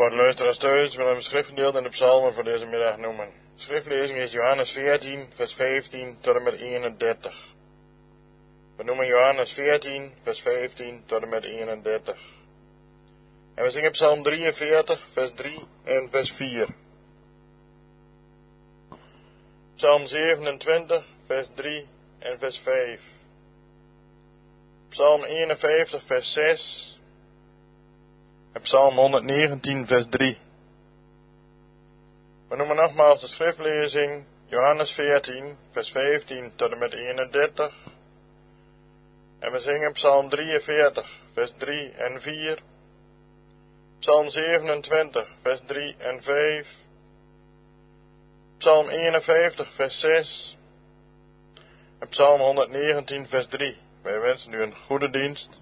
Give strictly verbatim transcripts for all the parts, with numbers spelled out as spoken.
Voor de luisteraars thuis willen we een schriftgedeelte in de psalmen voor deze middag noemen. De schriftlezing is Johannes veertien, vers vijftien tot en met eenendertig. We noemen Johannes veertien, vers vijftien tot en met eenendertig. En we zingen psalm drieënveertig, vers drie en vers vier. Psalm zevenentwintig, vers drie en vers vijf. Psalm eenenvijftig, vers zes. En Psalm honderdnegentien, vers drie. We noemen nogmaals de schriftlezing Johannes veertien, vers vijftien tot en met eenendertig. En we zingen Psalm drieënveertig, vers drie en vier. Psalm zevenentwintig, vers drie en vijf. Psalm eenenvijftig, vers zes. En Psalm honderdnegentien, vers drie. Wij wensen u een goede dienst.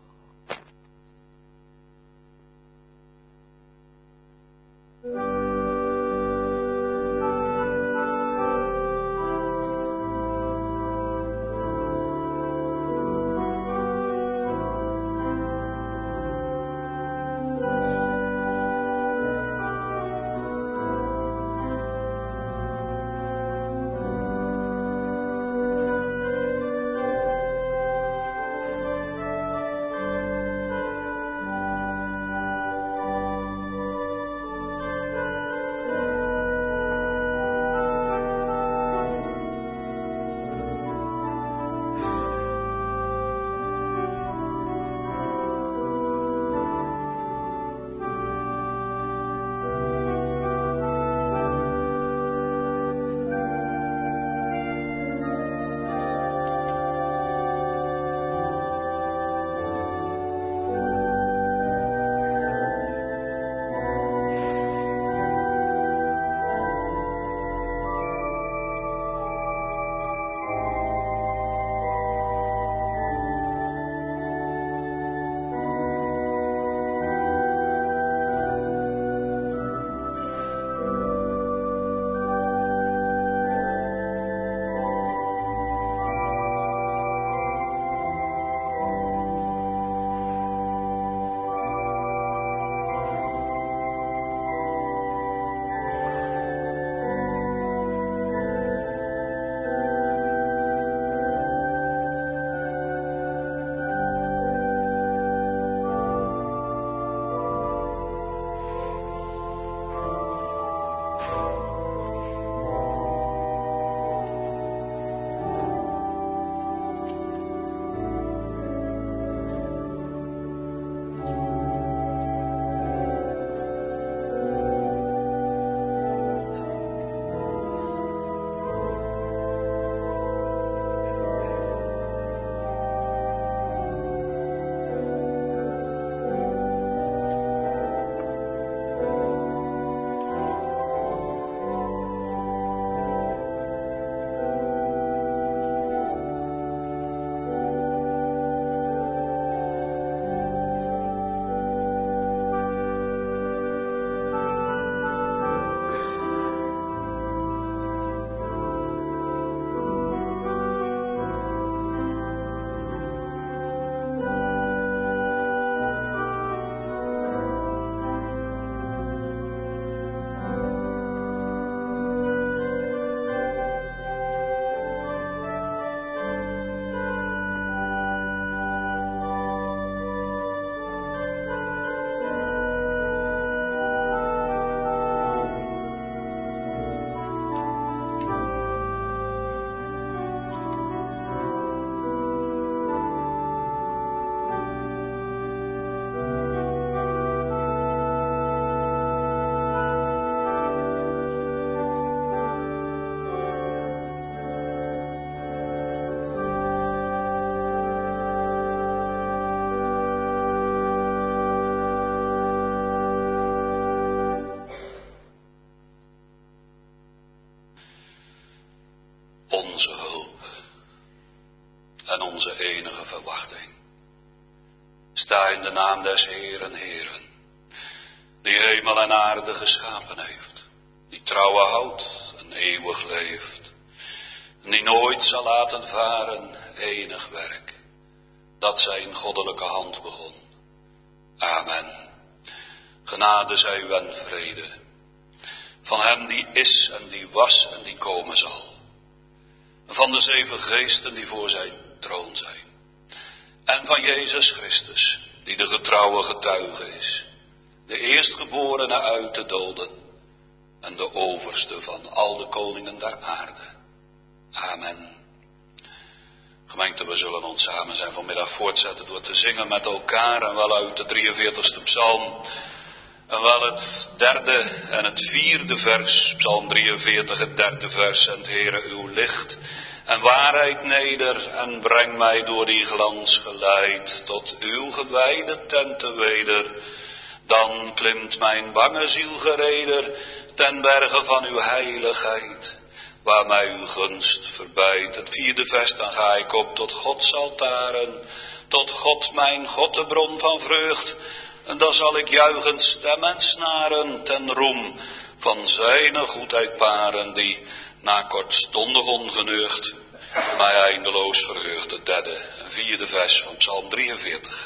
Onze enige verwachting. Sta in de naam des Heeren, Heeren, die hemel en aarde geschapen heeft, die trouwe houdt en eeuwig leeft, en die nooit zal laten varen enig werk, dat zijn goddelijke hand begon. Amen. Genade zij u en vrede. Van hem die is en die was en die komen zal. Van de zeven geesten die voor zijn troon zijn. En van Jezus Christus, die de getrouwe getuige is. De eerstgeborene uit de doden. En de overste van al de koningen der aarde. Amen. Gemeente, we zullen ons samen zijn vanmiddag voortzetten door te zingen met elkaar. En wel uit de drieënveertigste psalm. En wel het derde en het vierde vers. Psalm drieënveertig, het derde vers. En Heere, uw licht en waarheid neder. En breng mij door die glans geleid tot uw gewijde tenten weder. Dan klimt mijn bange ziel gereder ten berge van uw heiligheid. Waar mij uw gunst verbijt. Het vierde vers, dan ga ik op tot Gods altaren. Tot God, mijn God, de bron van vreugd. En dan zal ik juichend stem en snaren ten roem van zijn goedheid paren. Die na kortstondig ongeneugd mij eindeloos verheugt. Het derde en vierde vers van Psalm drieënveertig.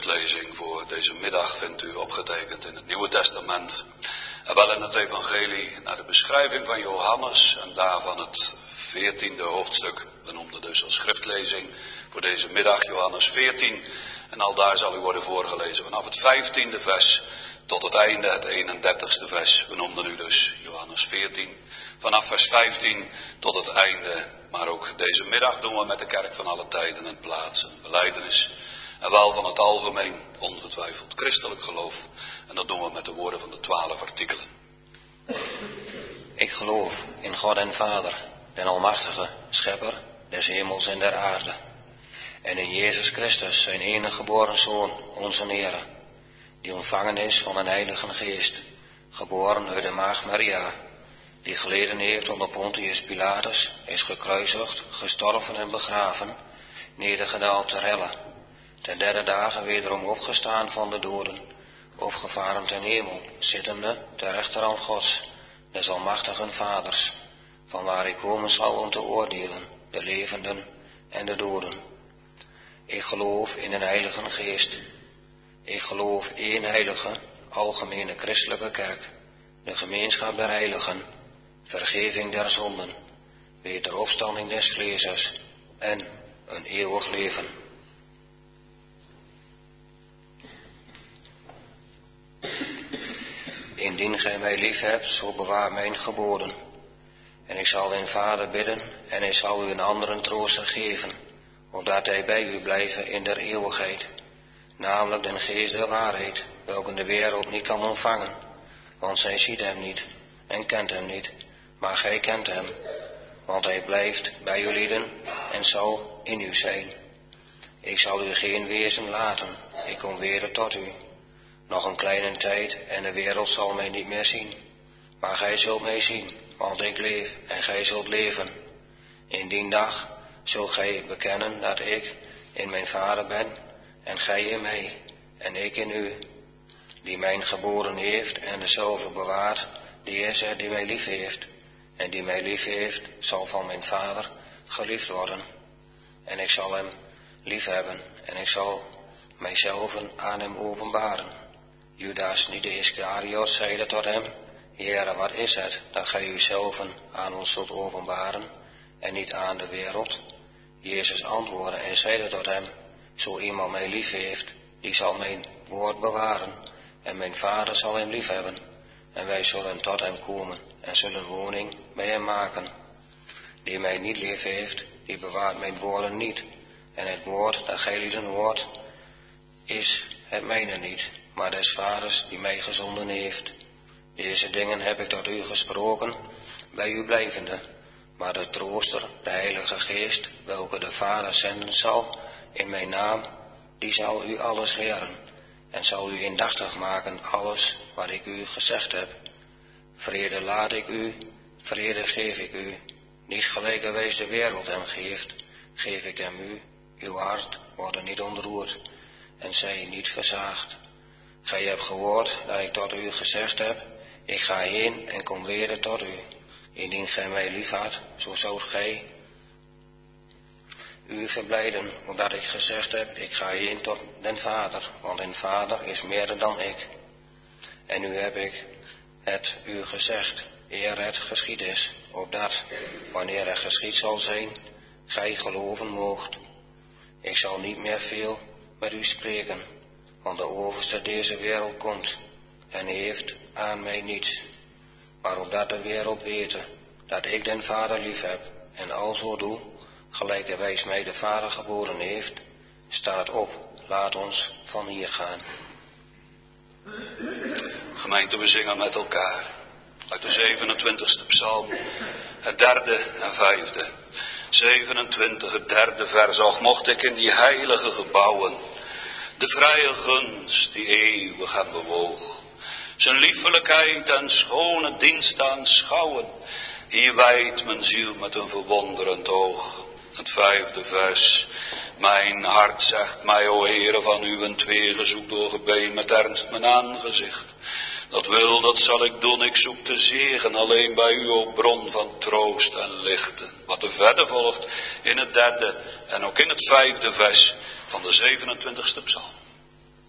schriftlezing voor deze middag vindt u opgetekend in het Nieuwe Testament. En wel in het evangelie naar de beschrijving van Johannes en daarvan het veertiende hoofdstuk. We noemden dus als schriftlezing voor deze middag Johannes veertien. En al daar zal u worden voorgelezen vanaf het vijftiende vers tot het einde, het eenendertigste vers. We noemden u dus Johannes veertien. Vanaf vers vijftien tot het einde. Maar ook deze middag doen we met de kerk van alle tijden en plaatsen belijdenis. En wel van het algemeen, ongetwijfeld christelijk geloof. En dat doen we met de woorden van de twaalf artikelen. Ik geloof in God en Vader, den almachtige schepper des hemels en der aarde. En in Jezus Christus, zijn enige geboren Zoon, onze Heere, die ontvangen is van een heilige geest, geboren uit de maagd Maria, die geleden heeft onder Pontius Pilatus, is gekruisigd, gestorven en begraven, nedergedaald ter helle, ten derde dagen wederom opgestaan van de doden, opgevaren ten hemel, zittende ter rechterhand Gods, des almachtigen Vaders, van waar hij komen zal om te oordelen, de levenden en de doden. Ik geloof in een heilige geest. Ik geloof één heilige, algemene christelijke kerk, de gemeenschap der heiligen, vergeving der zonden, wederopstanding des vleesers en een eeuwig leven. Indien gij mij lief hebt, zo bewaar mijn geboden. En ik zal den Vader bidden, en hij zal u een anderen trooster geven, opdat hij bij u blijven in der eeuwigheid, namelijk den geest der waarheid, welke de wereld niet kan ontvangen, want zij ziet hem niet en kent hem niet, maar gij kent hem, want hij blijft bij u lieden en zal in u zijn. Ik zal u geen wezen laten, ik kom weder tot u. Nog een kleine tijd en de wereld zal mij niet meer zien, maar gij zult mij zien, want ik leef en gij zult leven. In die dag zult gij bekennen dat ik in mijn Vader ben en gij in mij en ik in u, die mij geboren heeft en dezelfde bewaart, die is er die mij lief heeft, en die mij lief heeft zal van mijn Vader geliefd worden. En ik zal hem lief hebben en ik zal mijzelf aan hem openbaren. Judas, niet de Iscariot, zeide tot hem: Heere, wat is het dat gij uzelf aan ons zult openbaren en niet aan de wereld? Jezus antwoordde en zeide tot hem: Zo iemand mij lief heeft, die zal mijn woord bewaren, en mijn Vader zal hem lief hebben, en wij zullen tot hem komen en zullen woning bij hem maken. Die mij niet lief heeft, die bewaart mijn woorden niet, en het woord dat gij lieden hoort, is het mijne niet, maar des Vaders die mij gezonden heeft. Deze dingen heb ik tot u gesproken, bij u blijvende, maar de trooster, de Heilige Geest, welke de Vader zenden zal in mijn naam, die zal u alles leren en zal u indachtig maken alles wat ik u gezegd heb. Vrede laat ik u, vrede geef ik u, niet gelijkerwijs de wereld hem geeft, geef ik hem u. Uw hart wordt niet ontroerd en zij niet verzaagd. Gij hebt gehoord dat ik tot u gezegd heb: Ik ga heen en kom weder tot u. Indien gij mij lief had, zo zoudt gij u verblijden, omdat ik gezegd heb: Ik ga heen tot den Vader, want den Vader is meerder dan ik. En nu heb ik het u gezegd, eer het geschied is, opdat, wanneer het geschied zal zijn, gij geloven moogt. Ik zal niet meer veel met u spreken, want de overste deze wereld komt en heeft aan mij niets. Maar opdat de wereld wete dat ik den Vader lief heb en alzo doe, gelijkerwijs mij de Vader geboren heeft, staat op, laat ons van hier gaan. Gemeente, we zingen met elkaar uit de zevenentwintigste psalm, het derde en vijfde. zevenentwintig, het derde vers. Och, mocht ik in die heilige gebouwen de vrije gunst die eeuwig hem bewoog, zijn liefelijkheid en schone dienst aanschouwen. Hier wijdt mijn ziel met een verwonderend oog. Het vijfde vers. Mijn hart zegt mij, o Heere, van uw twee zoek door gebeen met ernst mijn aangezicht. Dat wil, dat zal ik doen, ik zoek de zegen alleen bij u, o bron van troost en lichten. Wat er verder volgt in het derde en ook in het vijfde vers van de zevenentwintigste psalm.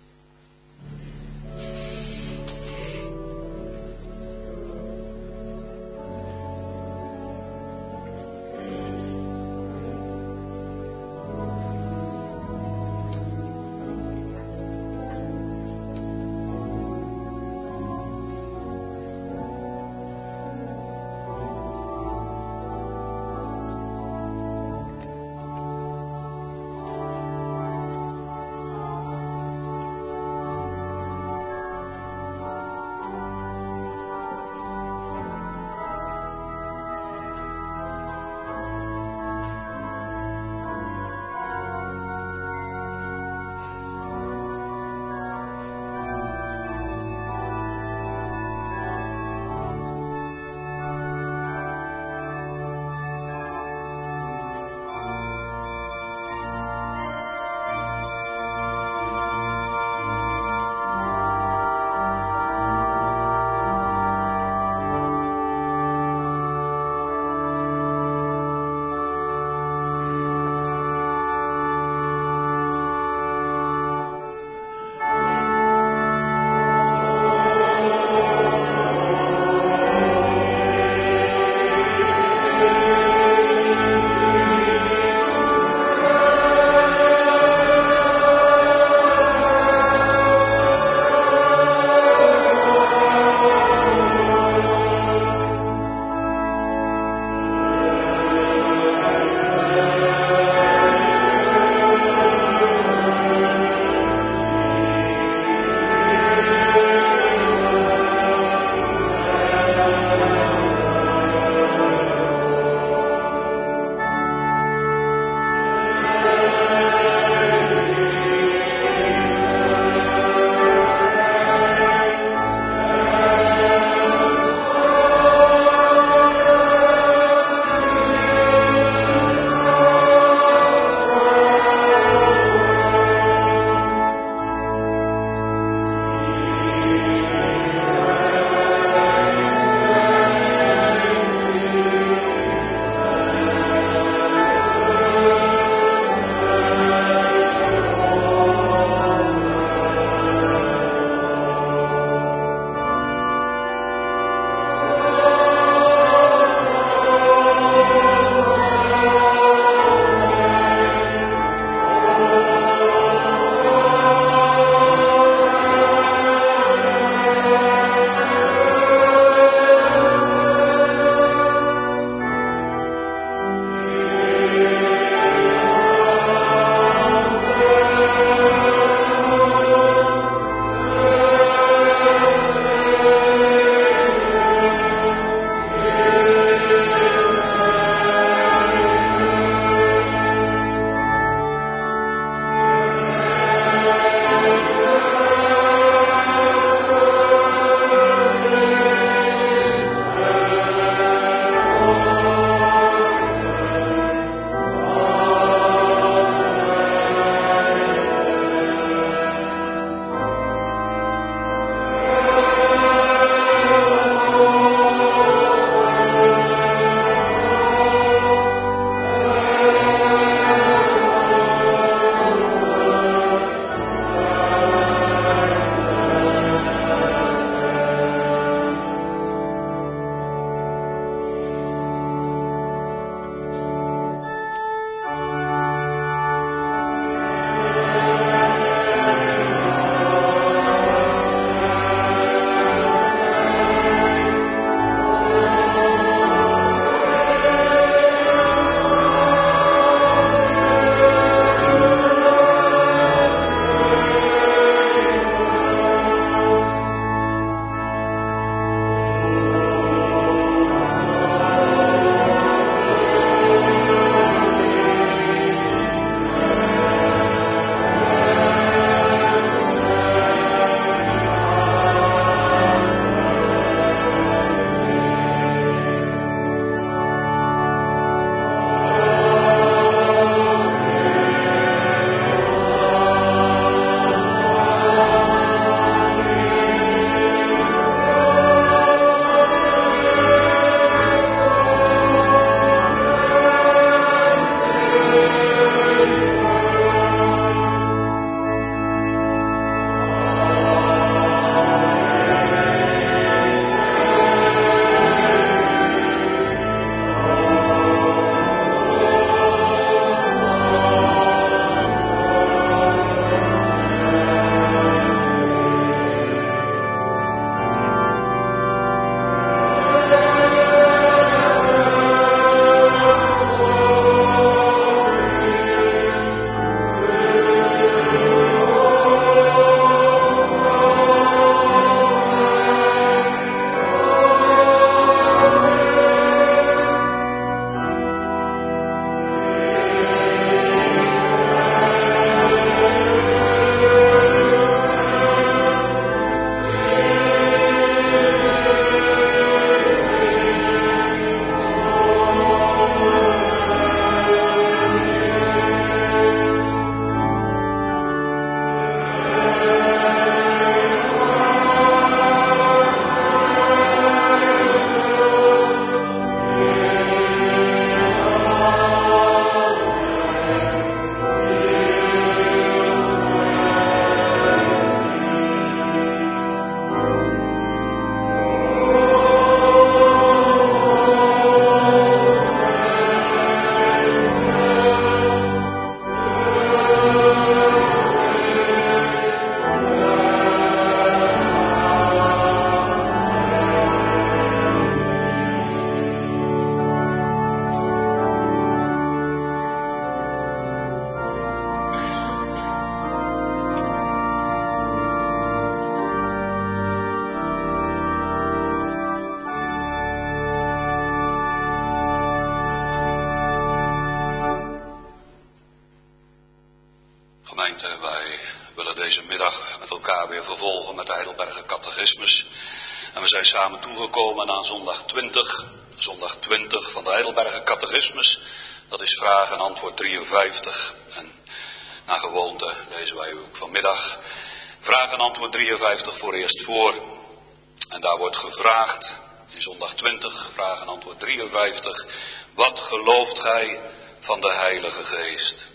vanmiddag met elkaar weer vervolgen met de Heidelberger Catechismus. En we zijn samen toegekomen aan zondag twintig. Zondag twintig van de Heidelberger Catechismus. Dat is vraag en antwoord drieënvijftig. En naar gewoonte lezen wij ook vanmiddag vraag en antwoord drieënvijftig voor eerst voor. En daar wordt gevraagd in zondag twintig, vraag en antwoord drieënvijftig. Wat gelooft gij van de Heilige Geest?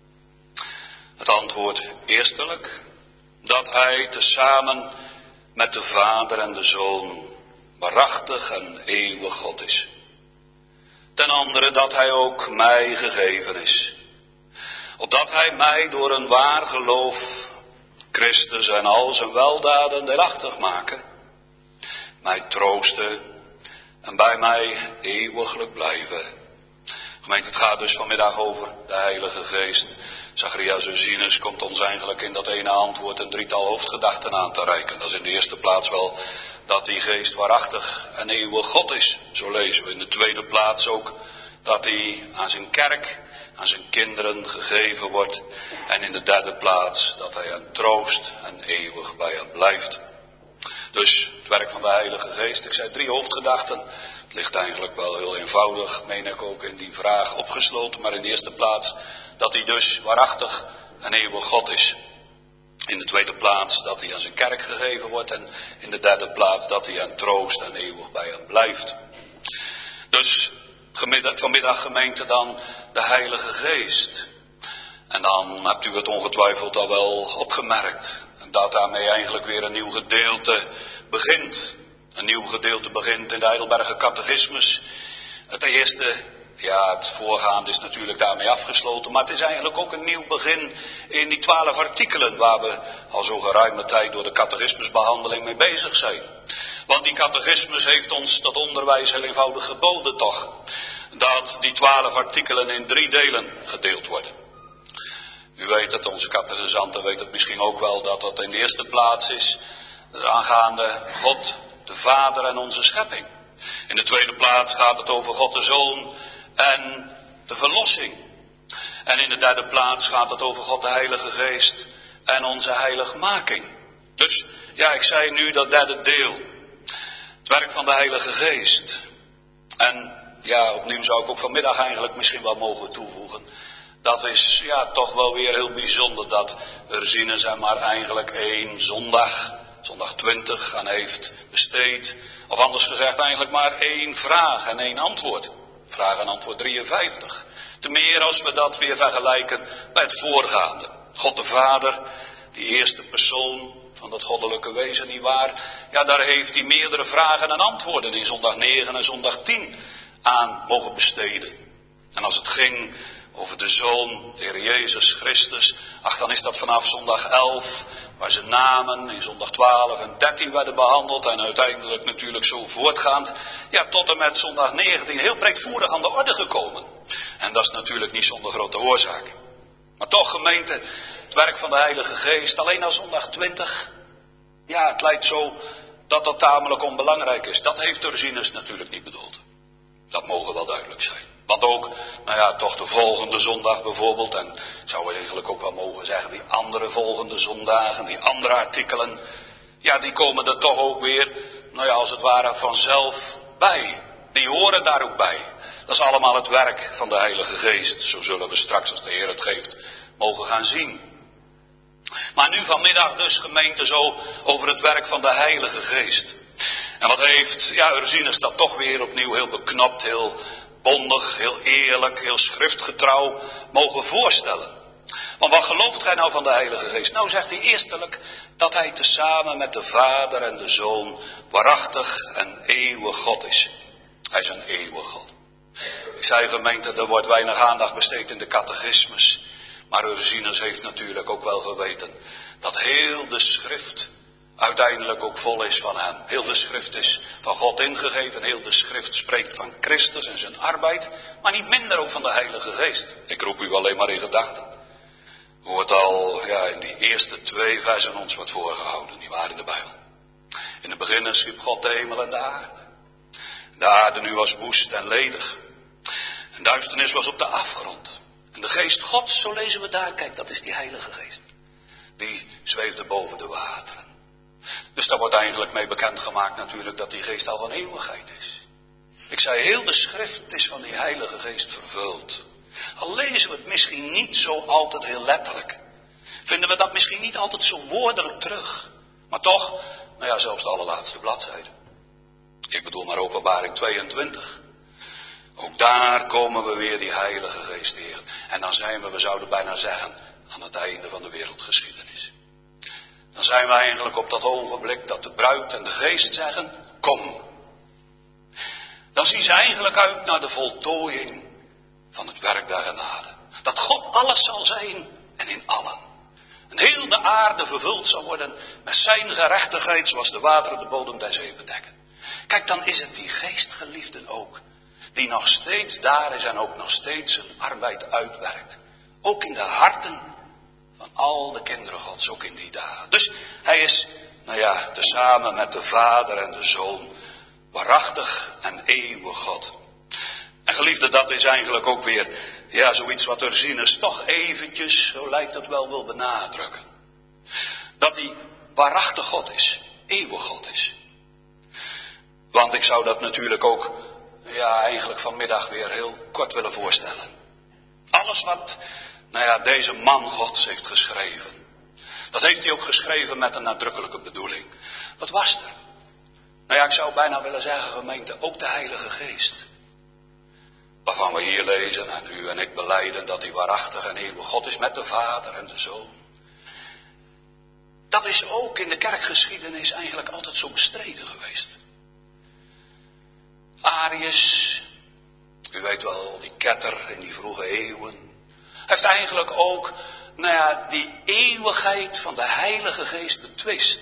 Het antwoord eerstelijk dat hij tezamen met de Vader en de Zoon waarachtig en eeuwig God is. Ten andere dat hij ook mij gegeven is, opdat hij mij door een waar geloof Christus en al zijn weldaden deelachtig maken, mij troosten en bij mij eeuwiglijk blijven. Gemeente, het gaat dus vanmiddag over de Heilige Geest. Zacharias Ursinus komt ons eigenlijk in dat ene antwoord een drietal hoofdgedachten aan te reiken. Dat is in de eerste plaats wel dat die Geest waarachtig en eeuwig God is. Zo lezen we in de tweede plaats ook dat hij aan zijn kerk, aan zijn kinderen gegeven wordt. En in de derde plaats dat hij hen troost en eeuwig bij hen blijft. Dus het werk van de Heilige Geest, ik zei drie hoofdgedachten. Het ligt eigenlijk wel heel eenvoudig, meen ik ook in die vraag opgesloten. Maar in de eerste plaats dat hij dus waarachtig en eeuwig God is. In de tweede plaats dat hij aan zijn kerk gegeven wordt. En in de derde plaats dat hij hen troost en eeuwig bij hen blijft. Dus vanmiddag gemeente dan de Heilige Geest. En dan hebt u het ongetwijfeld al wel opgemerkt. Dat daarmee eigenlijk weer een nieuw gedeelte begint. Een nieuw gedeelte begint in de Heidelberger Catechismus. Het eerste, ja, het voorgaande is natuurlijk daarmee afgesloten. Maar het is eigenlijk ook een nieuw begin in die twaalf artikelen waar we al zo geruime tijd door de catechismusbehandeling mee bezig zijn. Want die catechismus heeft ons dat onderwijs heel eenvoudig geboden toch. Dat die twaalf artikelen in drie delen gedeeld worden. U weet het, onze catechisante weet het misschien ook wel, dat dat in de eerste plaats is aangaande God, de Vader en onze schepping. In de tweede plaats gaat het over God de Zoon en de verlossing. En in de derde plaats gaat het over God de Heilige Geest en onze heiligmaking. Dus ja, ik zei nu dat derde deel. Het werk van de Heilige Geest. En ja, opnieuw zou ik ook vanmiddag eigenlijk misschien wel mogen toevoegen. Dat is ja toch wel weer heel bijzonder dat Ursinus er maar eigenlijk één zondag, zondag twintig, aan heeft besteed. Of anders gezegd eigenlijk maar één vraag en één antwoord. Vraag en antwoord drieënvijftig. Te meer als we dat weer vergelijken bij het voorgaande. God de Vader, die eerste persoon van dat goddelijke wezen, nietwaar? Ja, daar heeft hij meerdere vragen en antwoorden in zondag negen en zondag tien aan mogen besteden. En als het ging over de Zoon, de Heer Jezus Christus, ach, dan is dat vanaf zondag elf, waar zijn namen in zondag twaalf en dertien werden behandeld en uiteindelijk natuurlijk zo voortgaand, ja, tot en met zondag negentien heel breedvoerig aan de orde gekomen. En dat is natuurlijk niet zonder grote oorzaak. Maar toch, gemeente, het werk van de Heilige Geest, alleen al zondag twintig, ja, het lijkt zo dat dat tamelijk onbelangrijk is. Dat heeft Ursinus natuurlijk niet bedoeld. Dat mogen wel duidelijk zijn. Want ook, nou ja, toch de volgende zondag bijvoorbeeld, en zou we eigenlijk ook wel mogen zeggen, die andere volgende zondagen, die andere artikelen, ja, die komen er toch ook weer, nou ja, als het ware vanzelf bij. Die horen daar ook bij. Dat is allemaal het werk van de Heilige Geest. Zo zullen we straks, als de Heer het geeft, mogen gaan zien. Maar nu vanmiddag dus, gemeente, zo over het werk van de Heilige Geest. En wat heeft, ja, Ursinus dat toch weer opnieuw heel beknopt, heel bondig, heel eerlijk, heel schriftgetrouw mogen voorstellen. Want wat gelooft gij nou van de Heilige Geest? Nou, zegt hij eerstelijk dat hij tezamen met de Vader en de Zoon waarachtig en eeuwig God is. Hij is een eeuwig God. Ik zei, gemeente, er wordt weinig aandacht besteed in de catechismus. Maar Ursinus heeft natuurlijk ook wel geweten dat heel de schrift uiteindelijk ook vol is van hem. Heel de schrift is van God ingegeven. Heel de schrift spreekt van Christus en zijn arbeid. Maar niet minder ook van de Heilige Geest. Ik roep u alleen maar in gedachten. Hoe het al ja, in die eerste twee versen ons wordt voorgehouden. Die waren in de Bijbel. In het begin schiep God de hemel en de aarde. De aarde nu was woest en ledig. En duisternis was op de afgrond. En de geest Gods, zo lezen we daar, kijk, dat is die Heilige Geest. die zweefde boven de wateren. Dus daar wordt eigenlijk mee bekendgemaakt natuurlijk dat die geest al van eeuwigheid is. Ik zei, heel de schrift is van die Heilige Geest vervuld. Al lezen we het misschien niet zo altijd heel letterlijk. Vinden we dat misschien niet altijd zo woordelijk terug. Maar toch, nou ja, zelfs de allerlaatste bladzijde. Ik bedoel maar Openbaring tweeëntwintig. Ook daar komen we weer die Heilige Geest tegen. En dan zijn we, we zouden bijna zeggen, aan het einde van de wereldgeschiedenis. Dan zijn we eigenlijk op dat ogenblik dat de bruid en de geest zeggen, kom. Dan zien ze eigenlijk uit naar de voltooiing van het werk der genade. Dat God alles zal zijn en in allen. En heel de aarde vervuld zal worden met zijn gerechtigheid zoals de wateren de bodem der zee bedekken. Kijk, dan is het die geestgeliefden ook. Die nog steeds daar is en ook nog steeds zijn arbeid uitwerkt. Ook in de harten van al de kinderen Gods, ook in die dagen. Dus hij is, nou ja, tezamen met de Vader en de Zoon, waarachtig en eeuwig God. En geliefde, dat is eigenlijk ook weer, ja, zoiets wat Ursinus toch eventjes, zo lijkt het wel, wil benadrukken. Dat hij waarachtig God is, eeuwig God is. Want ik zou dat natuurlijk ook, ja, eigenlijk vanmiddag weer heel kort willen voorstellen. Alles wat, nou ja, deze man Gods heeft geschreven. Dat heeft hij ook geschreven met een nadrukkelijke bedoeling. Wat was er? Nou ja, ik zou bijna willen zeggen, gemeente, ook de Heilige Geest. Waarvan we hier lezen en u en ik belijden dat hij waarachtig en eeuwig God is met de Vader en de Zoon. Dat is ook in de kerkgeschiedenis eigenlijk altijd zo bestreden geweest. Arius, u weet wel, die ketter in die vroege eeuwen, heeft eigenlijk ook, nou ja, die eeuwigheid van de Heilige Geest betwist.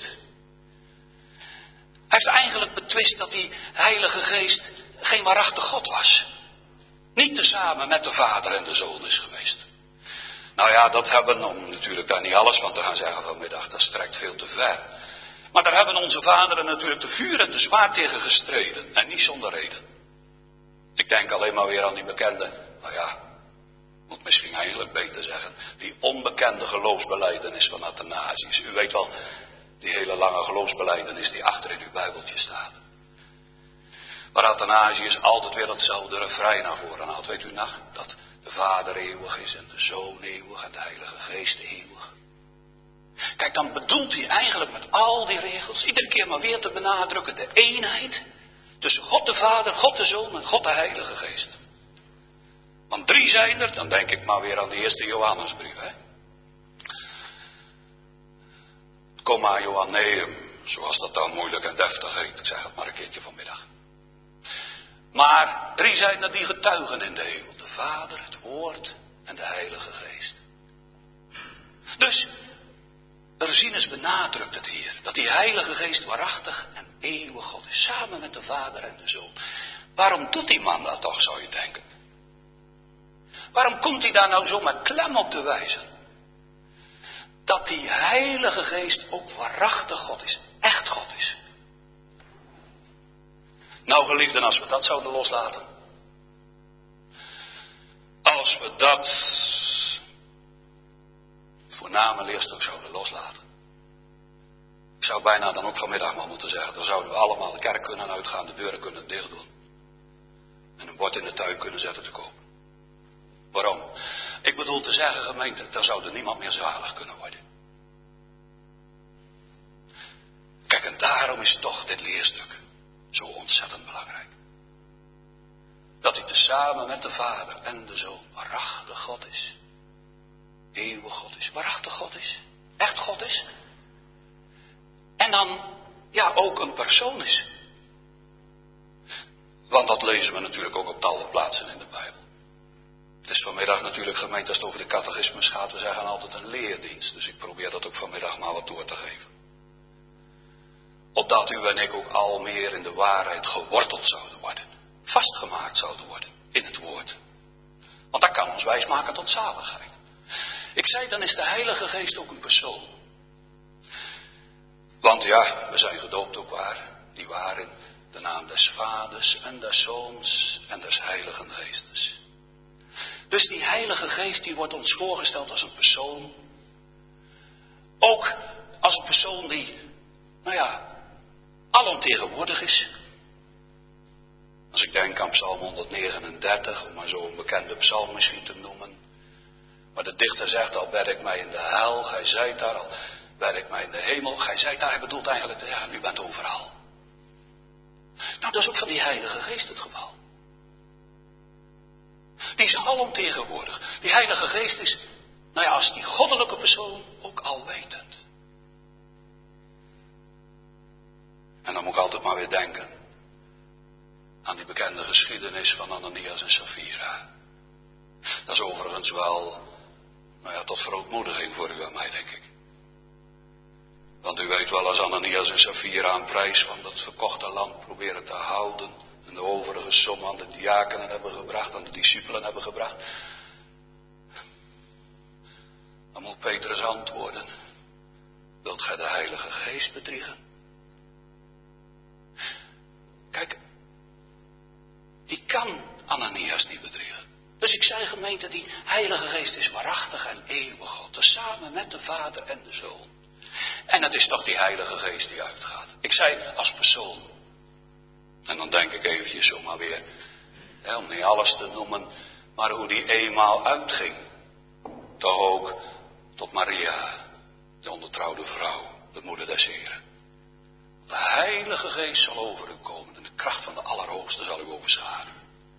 Hij heeft eigenlijk betwist dat die Heilige Geest geen waarachtig God was. Niet tezamen met de Vader en de Zoon is geweest. Nou ja, dat hebben, om natuurlijk daar niet alles van te gaan zeggen vanmiddag, dat strekt veel te ver. Maar daar hebben onze vaderen natuurlijk de vuur en de zwaard tegen gestreden. En niet zonder reden. Ik denk alleen maar weer aan die bekende, nou ja, moet misschien eigenlijk beter zeggen, die onbekende geloofsbelijdenis van Athanasius. U weet wel, die hele lange geloofsbelijdenis die achter in uw Bijbeltje staat. Waar Athanasius altijd weer datzelfde refrein naar voren haalt. Weet u nog? Dat de Vader eeuwig is en de Zoon eeuwig en de Heilige Geest eeuwig. Kijk, dan bedoelt hij eigenlijk met al die regels iedere keer maar weer te benadrukken de eenheid tussen God de Vader, God de Zoon en God de Heilige Geest. Want drie zijn er, dan denk ik maar weer aan de eerste Johannesbrief. Hè? Het Comma Johanneum, zoals dat dan moeilijk en deftig heet. Ik zeg het maar een keertje vanmiddag. Maar drie zijn er die getuigen in de hemel. De Vader, het Woord en de Heilige Geest. Dus, Ursinus benadrukt het hier. Dat die Heilige Geest waarachtig en eeuwig God is. Samen met de Vader en de Zoon. Waarom doet die man dat toch, zou je denken? Waarom komt hij daar nou zo met klem op te wijzen? Dat die Heilige Geest ook waarachtig God is. Echt God is. Nou geliefden, als we dat zouden loslaten. Als we dat voorname leerstuk zouden loslaten. Ik zou bijna dan ook vanmiddag maar moeten zeggen. Dan zouden we allemaal de kerk kunnen uitgaan, de deuren kunnen dicht doen. En een bord in de tuin kunnen zetten te kopen. Waarom? Ik bedoel te zeggen, gemeente, dan zou er niemand meer zalig kunnen worden. Kijk, en daarom is toch dit leerstuk zo ontzettend belangrijk. Dat hij tezamen met de Vader en de Zoon waarachtig God is. Eeuwig God is. Waarachtig God is. Echt God is. En dan, ja, ook een persoon is. Want dat lezen we natuurlijk ook op tal plaatsen in de Bijbel. Het is vanmiddag natuurlijk, gemeente, als het over de catechismus gaat, we zeggen altijd een leerdienst. Dus ik probeer dat ook vanmiddag maar wat door te geven. Opdat u en ik ook al meer in de waarheid geworteld zouden worden. Vastgemaakt zouden worden in het woord. Want dat kan ons wijsmaken tot zaligheid. Ik zei, dan is de Heilige Geest ook een persoon. Want ja, we zijn gedoopt ook waar. Die waren de naam des Vaders en des Zoons en des Heiligen Geestes. Dus die Heilige Geest die wordt ons voorgesteld als een persoon. Ook als een persoon die, nou ja, alomtegenwoordig is. Als ik denk aan Psalm honderdnegenendertig, om maar zo een bekende psalm misschien te noemen. Maar de dichter zegt, al ben ik mij in de hel, gij zijt daar, al ben ik mij in de hemel, gij zijt daar. Hij bedoelt eigenlijk, ja, u bent overal. Nou, dat is ook van die Heilige Geest het geval. Die is alomtegenwoordig. Die Heilige Geest is, nou ja, als die goddelijke persoon ook alwetend. En dan moet ik altijd maar weer denken aan die bekende geschiedenis van Ananias en Sapphira. Dat is overigens wel, nou ja, tot verootmoediging voor u en mij, denk ik. Want u weet wel, als Ananias en Sapphira een prijs van dat verkochte land proberen te houden en de overige som aan de diakenen hebben gebracht, aan de discipelen hebben gebracht, dan moet Petrus antwoorden: wilt gij de Heilige Geest bedriegen? Kijk, die kan Ananias niet bedriegen. Dus ik zei, gemeente, die Heilige Geest is waarachtig en eeuwig God, tezamen met de Vader en de Zoon. En het is toch die Heilige Geest die uitgaat. Ik zei als persoon. En dan denk ik eventjes zomaar weer, hè, om niet alles te noemen, maar hoe die eenmaal uitging. Toch ook tot Maria, de ondertrouwde vrouw, de moeder des Heren. De Heilige Geest zal over u komen en de kracht van de Allerhoogste zal u overscharen.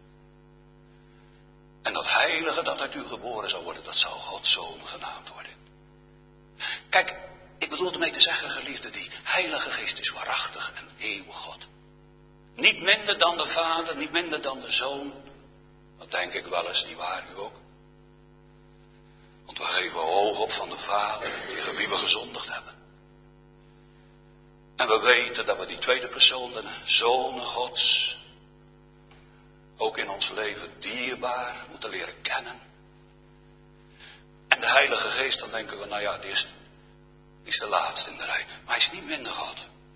En dat Heilige dat uit u geboren zal worden, dat zal Gods Zoon genaamd worden. Kijk, ik bedoel ermee te zeggen, geliefde, die Heilige Geest is waarachtig en eeuwig God. Niet minder dan de Vader, niet minder dan de Zoon. Dat denk ik wel eens, niet waar, u ook? Want we geven hoog op van de Vader, tegen wie we gezondigd hebben. En we weten dat we die tweede persoon, de Zonen Gods, ook in ons leven dierbaar moeten leren kennen. En de Heilige Geest, dan denken we, nou ja, die is, die is de laatste in de rij. Maar hij is niet minder God.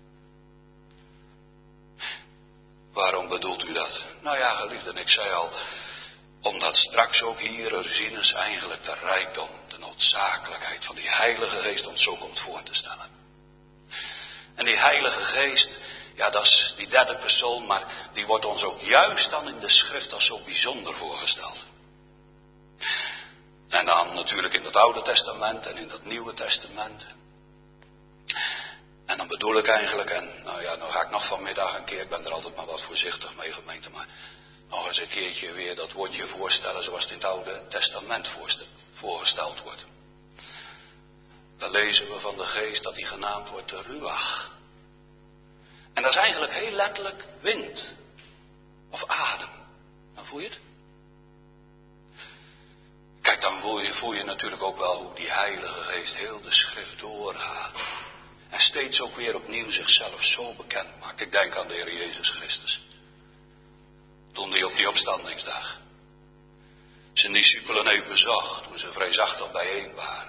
Waarom bedoelt u dat? Nou ja, geliefden, ik zei al, omdat straks ook hier Ursinus eigenlijk de rijkdom, de noodzakelijkheid van die Heilige Geest ons zo komt voor te stellen. En die Heilige Geest, ja, dat is die derde persoon, maar die wordt ons ook juist dan in de schrift als zo bijzonder voorgesteld. En dan natuurlijk in het Oude Testament en in het Nieuwe Testament. En dan bedoel ik eigenlijk, en nou ja, dan ga ik nog vanmiddag een keer, ik ben er altijd maar wat voorzichtig mee, gemeente, maar nog eens een keertje weer dat woordje voorstellen zoals het in het Oude Testament voorgesteld wordt. Dan lezen we van de Geest dat die genaamd wordt de Ruach. En dat is eigenlijk heel letterlijk wind. Of adem. Dan voel je het? Kijk, dan voel je, voel je natuurlijk ook wel hoe die Heilige Geest heel de schrift doorgaat. En steeds ook weer opnieuw zichzelf zo bekend maakt. Ik denk aan de Heer Jezus Christus. Toen hij op die opstandingsdag zijn discipelen heeft bezocht. Toen ze vreesachtig bijeen waren.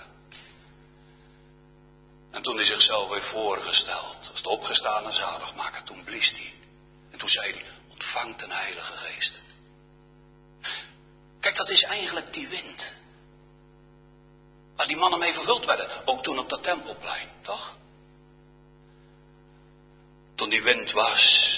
En toen hij zichzelf heeft voorgesteld als de opgestane zaligmaker, toen blies hij. En toen zei hij, ontvangt een Heilige Geest. Kijk, dat is eigenlijk die wind. Waar die mannen mee vervuld werden. Ook toen op dat tempelplein, toch? Toen die wind was.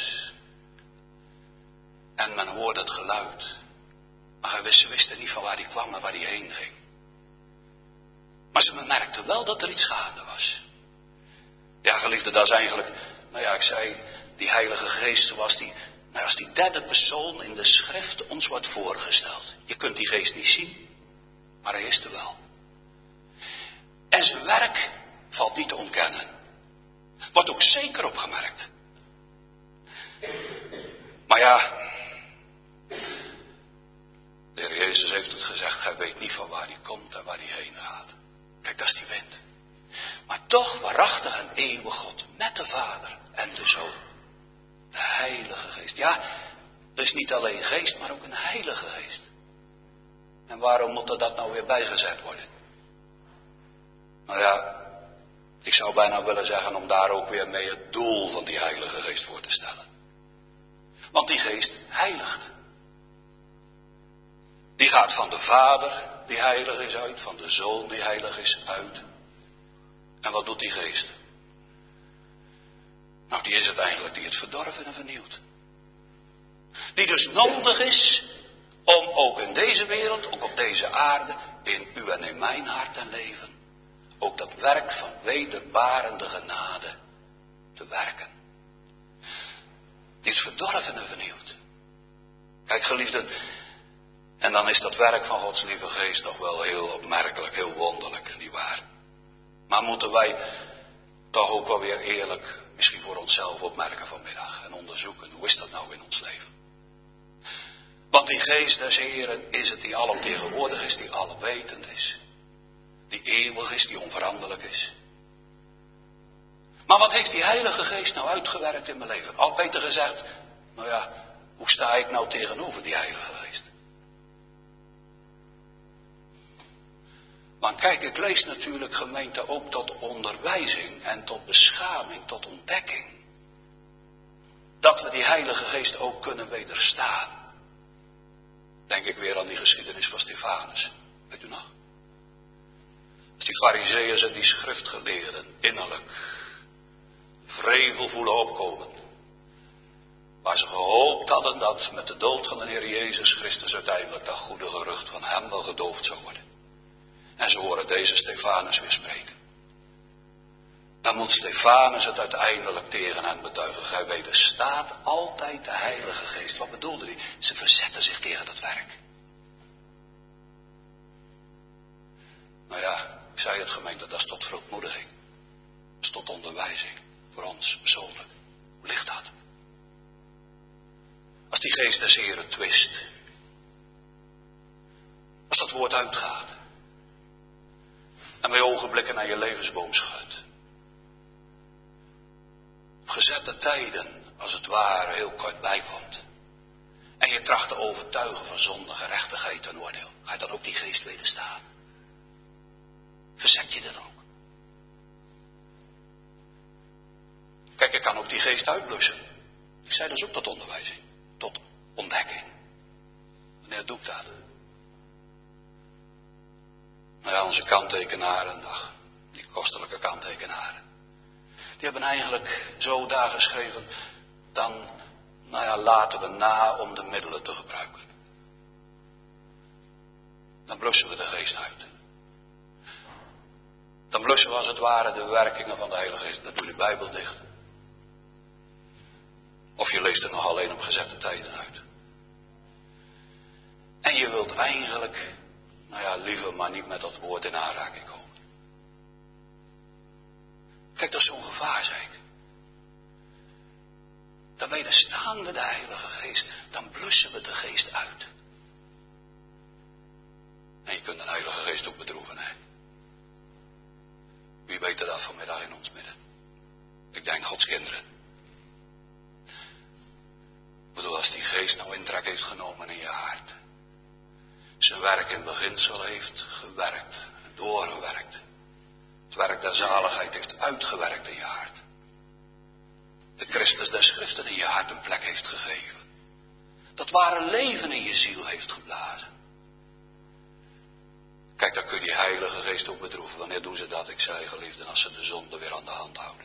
En men hoorde het geluid. Maar ze wisten niet van waar die kwam en waar die heen ging. Maar ze merkten wel dat er iets gaande was. Ja, geliefde, dat is eigenlijk, nou ja, ik zei, die Heilige Geest zoals die, nou als die derde persoon in de schrift ons wordt voorgesteld. Je kunt die Geest niet zien, maar hij is er wel. En zijn werk valt niet te ontkennen. Wordt ook zeker opgemerkt. Maar ja, de Heer Jezus heeft het gezegd, gij weet niet van waar hij komt en waar hij heen gaat. Kijk, dat is die wind. Maar toch waarachtig en eeuwig God met de Vader en de Zoon. De Heilige Geest. Ja, dus niet alleen geest, maar ook een Heilige Geest. En waarom moet er dat nou weer bijgezet worden? Nou ja, ik zou bijna willen zeggen om daar ook weer mee het doel van die Heilige Geest voor te stellen. Want die Geest heiligt. Die gaat van de Vader die heilig is uit, van de Zoon die heilig is uit. En wat doet die geest? Nou, die is het eigenlijk die het verdorven en vernieuwt. Die dus nodig is om ook in deze wereld, ook op deze aarde, in u en in mijn hart en leven, ook dat werk van wederbarende genade te werken. Die is verdorven en vernieuwd. Kijk, geliefden, en dan is dat werk van Gods lieve geest toch wel heel opmerkelijk, heel wonderlijk, nietwaar? Maar moeten wij toch ook wel weer eerlijk, misschien voor onszelf opmerken vanmiddag en onderzoeken, hoe is dat nou in ons leven? Want die geest des Heren is het die alomtegenwoordig is, die alwetend is. Die eeuwig is, die onveranderlijk is. Maar wat heeft die Heilige Geest nou uitgewerkt in mijn leven? Al beter gezegd, nou ja, hoe sta ik nou tegenover die Heilige Geest? Want kijk, ik lees natuurlijk gemeente ook tot onderwijzing en tot beschaming, tot ontdekking. Dat we die Heilige Geest ook kunnen wederstaan. Denk ik weer aan die geschiedenis van Stefanus. Weet u nog? Als die farizeeërs en die schriftgeleerden innerlijk vrevel voelen opkomen. Waar ze gehoopt hadden dat met de dood van de Heer Jezus Christus uiteindelijk dat goede gerucht van hem wel gedoofd zou worden. En ze horen deze Stefanus weer spreken. Dan moet Stefanus het uiteindelijk tegen hen betuigen. Gij wederstaat altijd de Heilige Geest. Wat bedoelde hij? Ze verzetten zich tegen dat werk. Nou ja, ik zei het gemeente, dat is tot verootmoediging. Dat is tot onderwijzing. Voor ons persoonlijk. Hoe ligt dat? Als die geest des Heren twist. Als dat woord uitgaat. En bij ogenblikken naar je levensboom schudt. Gezette tijden, als het ware, heel kort bijkomt. En je tracht te overtuigen van zonde, gerechtigheid en oordeel. Ga je dan ook die geest wederstaan? Verzet je dat ook? Kijk, ik kan ook die geest uitblussen. Ik zei dus ook tot onderwijzing. Tot ontdekking. Wanneer doe ik dat? Nou ja, onze kanttekenaren, ach, die kostelijke kanttekenaren. Die hebben eigenlijk zo daar geschreven, dan, nou ja, laten we na om de middelen te gebruiken. Dan blussen we de geest uit. Dan blussen we als het ware de werkingen van de Heilige Geest. Dan doe je de Bijbel dicht. Of je leest er nog alleen op gezette tijden uit. En je wilt eigenlijk, nou ja, liever maar niet met dat woord in aanraking komen. Kijk, dat is zo'n gevaar, zeg ik. Dan wederstaan we de Heilige Geest. Dan blussen we de geest uit. En je kunt een Heilige Geest ook bedroeven, hè. Wie weet er dat vanmiddag in ons midden? Ik denk Gods kinderen. Ik bedoel, als die geest nou intrek heeft genomen in je hart. Zijn werk in beginsel heeft gewerkt. Doorgewerkt. Het werk der zaligheid heeft uitgewerkt in je hart. De Christus der Schriften in je hart een plek heeft gegeven. Dat ware leven in je ziel heeft geblazen. Kijk, dan kun je die Heilige Geest ook bedroeven. Wanneer doen ze dat? Ik zei, geliefden, als ze de zonde weer aan de hand houden.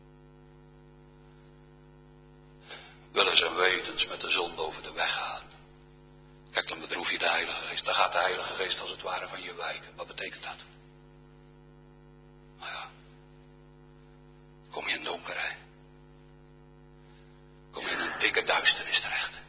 Willen ze wetens met de zonde over de weg gaan. Kijk, dan bedroef je de Heilige Geest. Dan gaat de Heilige Geest als het ware van je wijken. Wat betekent dat? Nou ja, kom je in donkerheid. Kom je in een dikke duisternis terecht.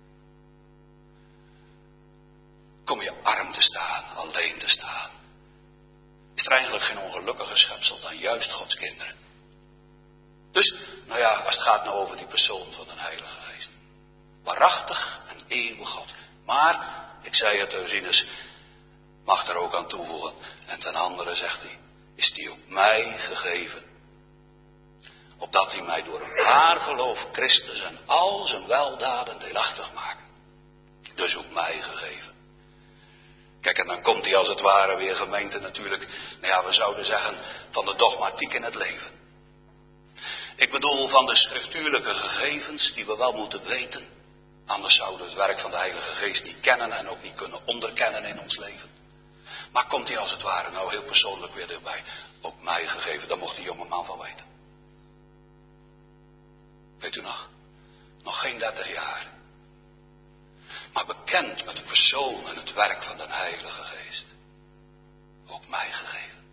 Kom je arm te staan, alleen te staan. Is er eigenlijk geen ongelukkige schepsel dan juist Gods kinderen? Dus, nou ja, als het gaat nou over die persoon van de Heilige Geest. Waarachtig en eeuwig God. Maar, ik zei het, Eusinus mag er ook aan toevoegen. En ten andere zegt hij, is die ook mij gegeven. Opdat hij mij door een waar geloof Christus en al zijn weldaden deelachtig maakt. Dus ook mij gegeven. Kijk, en dan komt hij als het ware weer gemeente natuurlijk, nou ja, we zouden zeggen, van de dogmatiek in het leven. Ik bedoel van de schriftuurlijke gegevens die we wel moeten weten. Anders zouden we het werk van de Heilige Geest niet kennen en ook niet kunnen onderkennen in ons leven. Maar komt hij als het ware nou heel persoonlijk weer erbij. Ook mij gegeven, daar mocht die jonge man van weten. Weet u nog? Nog geen dertig jaar. Maar bekend met de persoon en het werk van de Heilige Geest. Ook mij gegeven.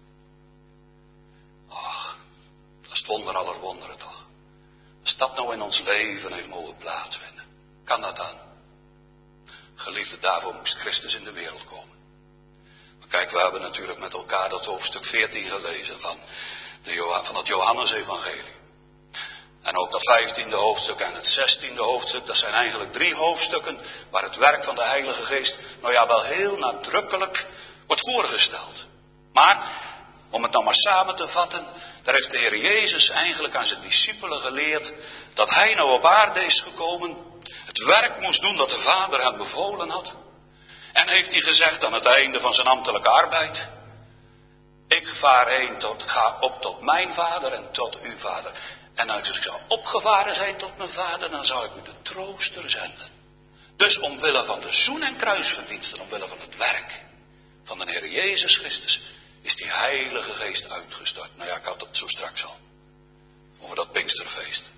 Ach, dat is het wonder aller wonderen toch. Als dat nou in ons leven heeft mogen plaatsvinden. Kan dat dan? Geliefde, daarvoor moest Christus in de wereld komen. Maar kijk, we hebben natuurlijk met elkaar dat hoofdstuk veertien gelezen van, de, van het Johannesevangelie. En ook dat vijftiende hoofdstuk en het zestiende hoofdstuk, dat zijn eigenlijk drie hoofdstukken waar het werk van de Heilige Geest, nou ja, wel heel nadrukkelijk wordt voorgesteld. Maar, om het nou maar samen te vatten, daar heeft de Heer Jezus eigenlijk aan zijn discipelen geleerd dat hij nou op aarde is gekomen, het werk moest doen dat de Vader hem bevolen had. En heeft hij gezegd aan het einde van zijn ambtelijke arbeid, ik vaar heen tot, ga op tot mijn Vader en tot uw Vader. En als ik zou opgevaren zijn tot mijn Vader, dan zou ik u de trooster zenden. Dus omwille van de zoen- en kruisverdiensten, omwille van het werk van de Heer Jezus Christus, is die Heilige Geest uitgestort. Nou ja, ik had het zo straks al. Over dat Pinksterfeest.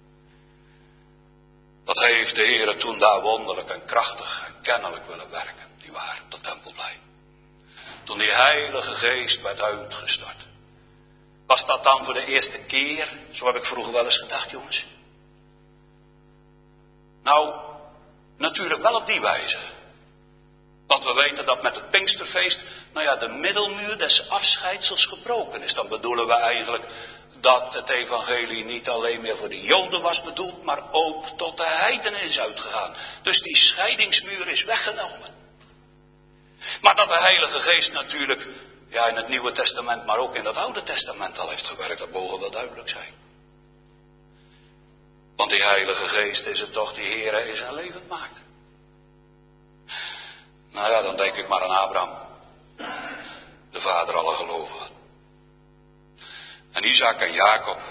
Dat heeft de Heer toen daar wonderlijk en krachtig en kennelijk willen werken. Die waren op dat Tempelplein. Toen die Heilige Geest werd uitgestort. Was dat dan voor de eerste keer? Zo heb ik vroeger wel eens gedacht, jongens. Nou, natuurlijk wel op die wijze. Want we weten dat met het Pinksterfeest, nou ja, de middelmuur des afscheidsels gebroken is. Dan bedoelen we eigenlijk dat het evangelie niet alleen meer voor de Joden was bedoeld, maar ook tot de heidenen is uitgegaan. Dus die scheidingsmuur is weggenomen. Maar dat de Heilige Geest natuurlijk, ja, in het Nieuwe Testament, maar ook in het Oude Testament al heeft gewerkt, dat mogen wel duidelijk zijn. Want die Heilige Geest is het toch die Heere in zijn leven maakt. Nou ja, dan denk ik maar aan Abraham, de vader aller gelovigen. En Isaac en Jacob.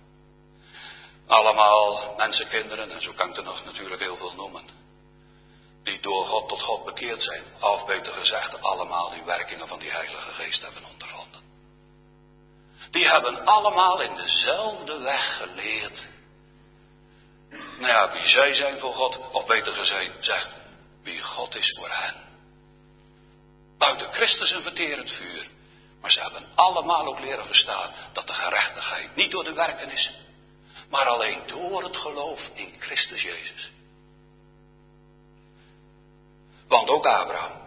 Allemaal mensenkinderen, en zo kan ik er nog natuurlijk heel veel noemen. Die door God tot God bekeerd zijn. Of beter gezegd, allemaal die werkingen van die Heilige Geest hebben ondervonden. Die hebben allemaal in dezelfde weg geleerd. Nou ja, wie zij zijn voor God, of beter gezegd, wie God is voor hen. Buiten Christus een verterend vuur. Maar ze hebben allemaal ook leren verstaan dat de gerechtigheid niet door de werken is, maar alleen door het geloof in Christus Jezus. Want ook Abraham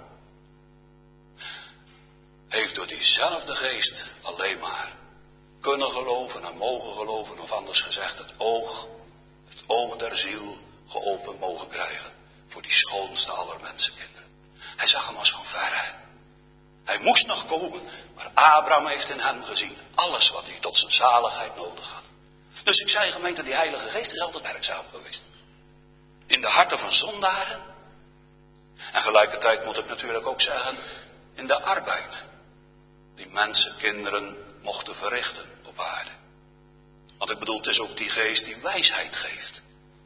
heeft door diezelfde geest alleen maar kunnen geloven en mogen geloven, of anders gezegd het oog, het oog der ziel geopend mogen krijgen voor die schoonste aller mensenkinderen. Hij zag hem als van verre. Hij moest nog komen, maar Abraham heeft in hem gezien alles wat hij tot zijn zaligheid nodig had. Dus ik zei, gemeente, die Heilige Geest is altijd werkzaam geweest. In de harten van zondaren. En gelijkertijd moet ik natuurlijk ook zeggen, in de arbeid. Die mensen, kinderen mochten verrichten op aarde. Want ik bedoel, het is ook die geest die wijsheid geeft.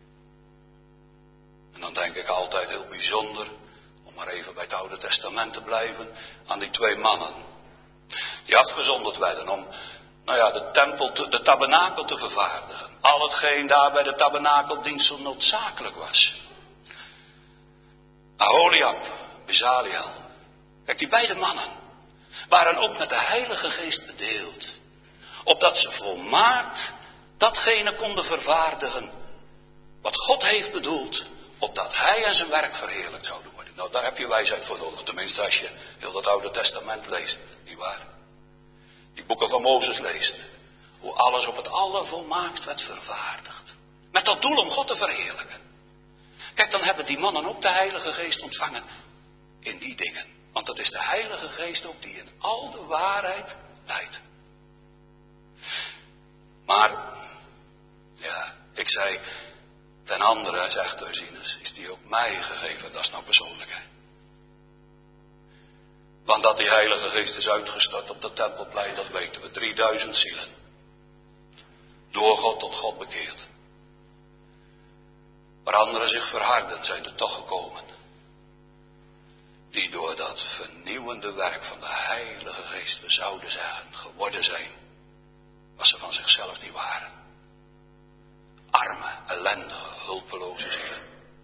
En dan denk ik altijd heel bijzonder, om maar even bij het Oude Testament te blijven, aan die twee mannen. Die afgezonderd werden om, nou ja, de tempel, te, de tabernakel te vervaardigen. Al hetgeen daar bij de tabernakeldienst zo noodzakelijk was. Aholiab, Bezaliel. Kijk, die beide mannen waren ook met de Heilige Geest bedeeld. Opdat ze volmaakt datgene konden vervaardigen wat God heeft bedoeld, opdat hij en zijn werk verheerlijkt zouden worden. Nou, daar heb je wijsheid voor nodig. Tenminste, als je heel dat Oude Testament leest. Niet waar? Die boeken van Mozes leest. Hoe alles op het allervolmaakst werd vervaardigd. Met dat doel om God te verheerlijken. Kijk, dan hebben die mannen ook de Heilige Geest ontvangen in die dingen. Want dat is de Heilige Geest ook die in al de waarheid leidt. Maar, ja, ik zei, ten andere, zegt Ursinus, is die ook mij gegeven. Dat is nou persoonlijkheid. Want dat die Heilige Geest is uitgestort op dat Tempelplein, dat weten we. drieduizend zielen. Door God tot God bekeerd. Waar anderen zich verharden, zijn er toch gekomen. die door dat vernieuwende werk van de Heilige Geest, we zouden zeggen, geworden zijn, wat ze van zichzelf niet waren. Arme, ellendige, hulpeloze zielen.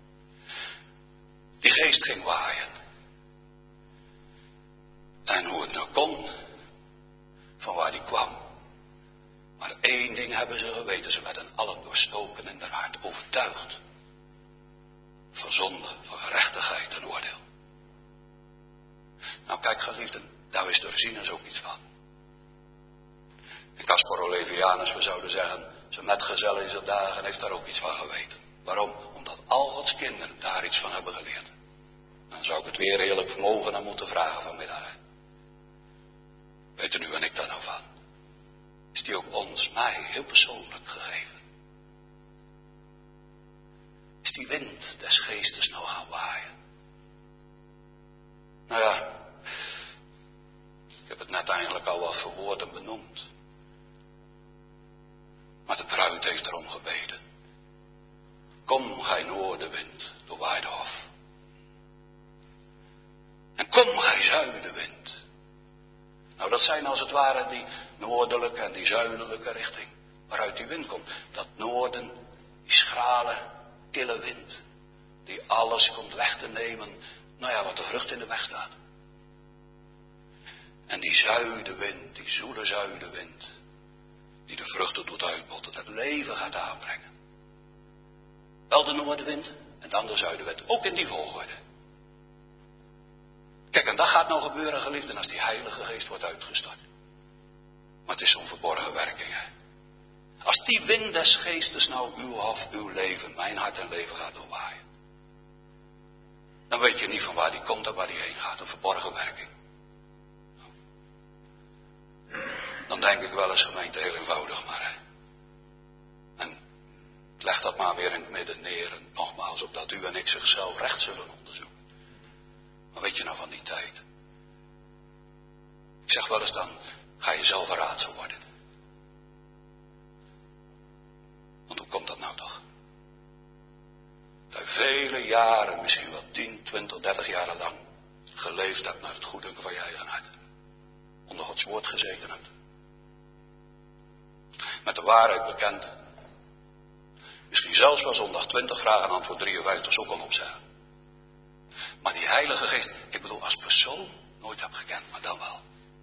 Die geest ging waaien. En hoe het nou kon, van waar die kwam. Maar één ding hebben ze geweten, ze werden allen doorstoken in haar hart, overtuigd. Van zonde, van gerechtigheid en oordeel. Nou kijk geliefden, daar wist Ursinus ook iets van. En Caspar Olevianus, we zouden zeggen, zijn metgezel in zijn dagen heeft daar ook iets van geweten. Waarom? Omdat al Gods kinderen daar iets van hebben geleerd. Dan zou ik het weer eerlijk vermogen aan moeten vragen vanmiddag. Weten u en ik daar nou van? Is die ook ons, mij, heel persoonlijk gegeven? Is die wind des geestes nou gaan waaien? Nou ja, ik heb het net eigenlijk al wat verwoord en benoemd. Maar de bruid heeft erom gebeden. Kom, gij noordenwind, doorwaai de hof. En kom, gij zuidenwind. Nou, dat zijn als het ware die noordelijke en die zuidelijke richting. Waaruit die wind komt. Dat noorden, die schrale, kille wind. Die alles komt weg te nemen. Nou ja, wat de vrucht in de weg staat. En die zuidenwind, die zoele zuidenwind. Die de vruchten doet uitbotten. Het leven gaat aanbrengen. Wel de noordenwind en dan de zuidenwind. Ook in die volgorde. Kijk, en dat gaat nou gebeuren, geliefden, als die Heilige Geest wordt uitgestort. Maar het is zo'n verborgen werking, hè. Als die wind des geestes nou uw hof, uw leven, mijn hart en leven gaat doorwaaien. Dan weet je niet van waar die komt en waar die heen gaat. Een verborgen werking. Dan denk ik wel eens, gemeente, heel eenvoudig maar, hè. En leg dat maar weer in het midden neer. En nogmaals, opdat u en ik zichzelf recht zullen onderzoeken. Maar weet je nou van die tijd? Ik zeg wel eens dan, ga je zelf een raadsel worden. Want hoe komt dat nou toch? Dat je vele jaren, misschien wel tien, twintig, dertig jaren lang, geleefd hebt naar het goeddenken van je eigen hart. Onder Gods woord gezeten hebt. Met de waarheid bekend. Misschien zelfs wel zondag twintig vragen en antwoord drieënvijftig zo kon opzeggen. Maar die Heilige Geest, ik bedoel als persoon, nooit heb gekend, maar dan wel.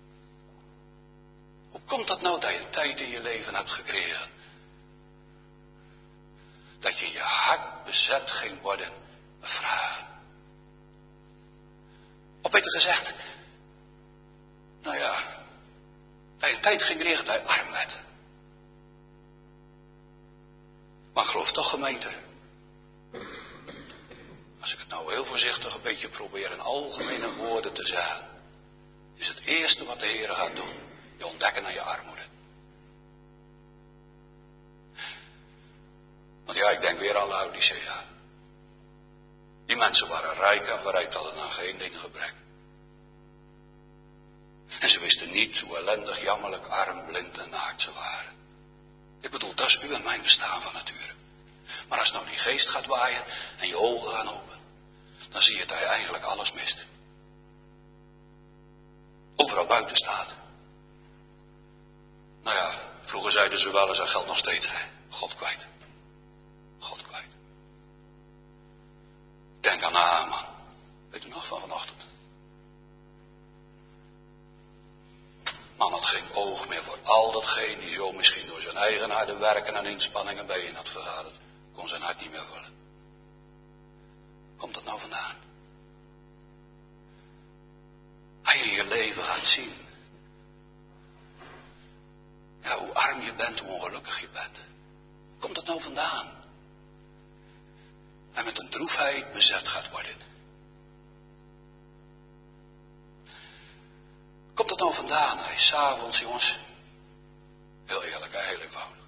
Hoe komt dat nou dat je een tijd in je leven hebt gekregen? Dat je in je hart bezet ging worden met vragen. Of beter gezegd, nou ja, dat je een tijd ging kregen dat je arm werd. Maar ik geloof toch, gemeente, als ik het nou heel voorzichtig een beetje probeer in algemene woorden te zeggen, is het eerste wat de Heer gaat doen, je ontdekken naar je armoede. Want ja, ik denk weer aan Laodicea. Die mensen waren rijk en verrijkt, hadden aan geen ding gebrek. En ze wisten niet hoe ellendig, jammerlijk, arm, blind en naakt ze waren. Ik bedoel, dat is u en mijn bestaan van nature. Maar als nou die geest gaat waaien en je ogen gaan open, dan zie je dat je eigenlijk alles mist. Overal buiten staat. Nou ja, vroeger zeiden ze wel eens, dat geldt nog steeds, hè. God kwijt. God kwijt. Denk aan Naaman. Weet u nog van vanochtend? Man had geen oog meer voor al datgene die zo misschien door zijn eigen harde werken en inspanningen bijeen had vergaderd. Kon zijn hart niet meer vullen. Komt dat nou vandaan? Als je in je leven gaat zien. Ja, hoe arm je bent, hoe ongelukkig je bent. Komt dat nou vandaan? En met een droefheid bezet gaat worden. Komt dat nou vandaan? Hij is 's avonds, jongens. Heel eerlijk, heel eenvoudig.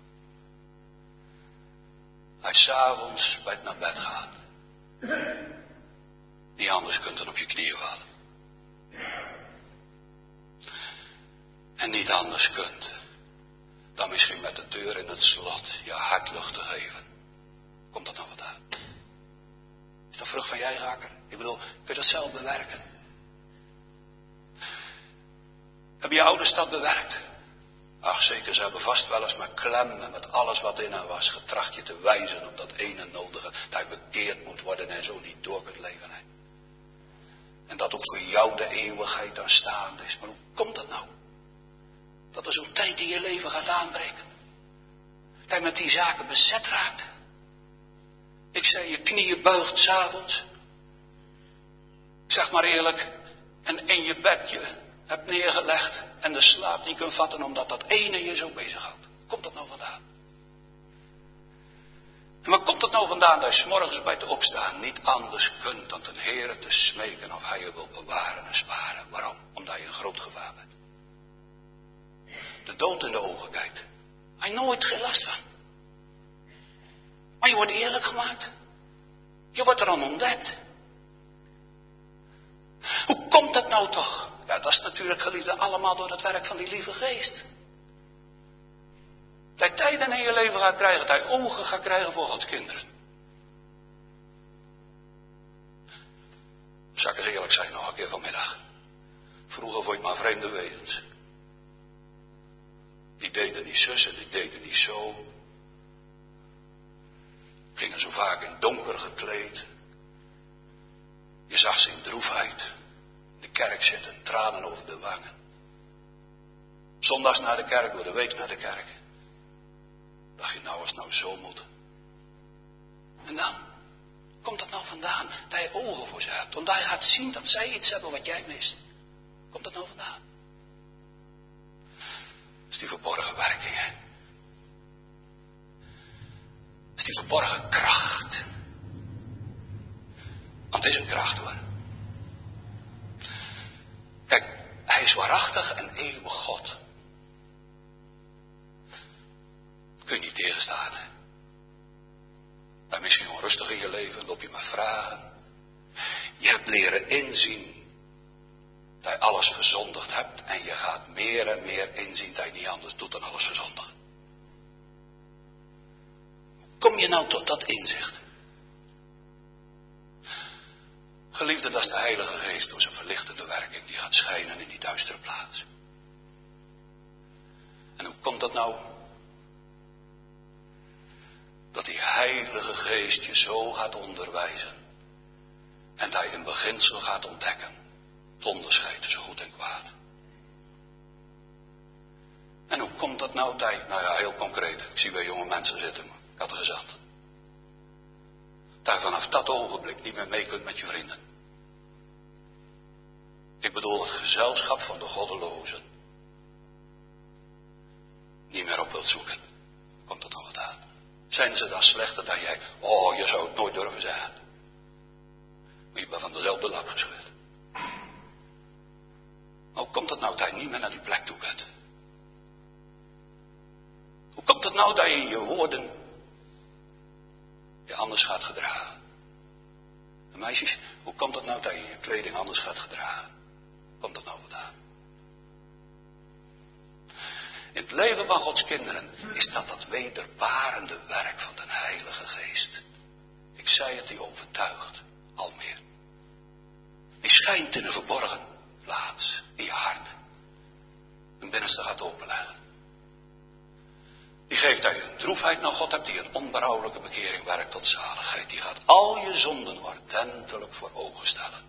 Hij is 's avonds bij het naar bed gaan. Niet anders kunt dan op je knieën vallen. En niet anders kunt dan misschien met de deur in het slot je hart lucht te geven. Komt dat nou vandaan? Is dat vrucht van je eigen akker? Ik bedoel, kun je dat zelf bewerken? Hebben je ouders dat bewerkt? Ach zeker, ze hebben vast wel eens met klem en met alles wat in hen was getracht je te wijzen op dat ene nodige. Dat je bekeerd moet worden en zo niet door kunt leven. Hè? En dat ook voor jou de eeuwigheid aanstaande is. Maar hoe komt dat nou? Dat er zo'n tijd in je leven gaat aanbreken. Dat je met die zaken bezet raakt. Ik zei, je knieën buigt 's avonds. Zeg maar eerlijk. En in je bedje hebt neergelegd. En de slaap niet kunt vatten omdat dat ene je zo bezighoudt. Hoe komt dat nou vandaan? En waar komt het nou vandaan dat je 's morgens bij het opstaan niet anders kunt dan ten Heere te smeken of hij je wil bewaren en sparen? Waarom? Omdat je een groot gevaar bent. De dood in de ogen kijkt. Hij heeft nooit geen last van. Maar je wordt eerlijk gemaakt. Je wordt er aan ontdekt. Hoe komt dat nou toch? Ja, dat is natuurlijk, geliefde, allemaal door het werk van die lieve geest. Dat je tijden in je leven gaat krijgen, dat je ogen gaat krijgen voor Gods kinderen. Zal ik eens eerlijk zijn nog een keer vanmiddag. Vroeger vond je maar vreemde wezens. Die deden niet zussen, die deden niet zo. Gingen zo vaak in donker gekleed. Je zag ze in droefheid. In de kerk zitten, tranen over de wangen. Zondags naar de kerk, door de week naar de kerk. Dacht je nou, als het nou zo moet. En dan komt dat nou vandaan dat je ogen voor ze hebt. Omdat je gaat zien dat zij iets hebben wat jij mist. Komt dat nou vandaan? Dat is die verborgen werking, hè. Dat is die verborgen kracht. Want het is een kracht, hoor. Kijk, hij is waarachtig en eeuwig God. Kun je niet tegenstaan, hè. Maar misschien onrustig in je leven, loop je maar vragen. Je hebt leren inzien dat je alles verzondigd hebt. En je gaat meer en meer inzien dat je niet anders doet dan alles verzondigen. Hoe kom je nou tot dat inzicht? Geliefde, dat is de Heilige Geest door zijn verlichtende werking. Die gaat schijnen in die duistere plaats. En hoe komt dat nou? Dat die Heilige Geest je zo gaat onderwijzen. En dat je een beginsel gaat ontdekken. Het onderscheid tussen goed en kwaad. En hoe komt dat nou? Dat je, nou ja, heel concreet. Ik zie bij jonge mensen zitten, catechizant. Dat je vanaf dat ogenblik niet meer mee kunt met je vrienden. Ik bedoel het gezelschap van de goddelozen. Niet meer op wilt zoeken. Komt dat nou vandaan? Zijn ze dan slechter dan jij? Oh, je zou het nooit durven zeggen. Maar je bent van dezelfde lap geschud. Maar hoe komt het nou dat je niet meer naar die plek toe bent? Hoe komt het nou dat je in je woorden je anders gaat gedragen? En meisjes, hoe komt het nou dat je in je kleding anders gaat gedragen? Hoe komt dat nou vandaan? In het leven van Gods kinderen is dat dat wederbarende werk van de Heilige Geest. Ik zei het, die overtuigt al meer. Die schijnt in een verborgen plaats in je hart. Een binnenste gaat openleggen. Die geeft dat je een droefheid naar God hebt, die een onberouwelijke bekering werkt tot zaligheid. Die gaat al je zonden ordentelijk voor ogen stellen.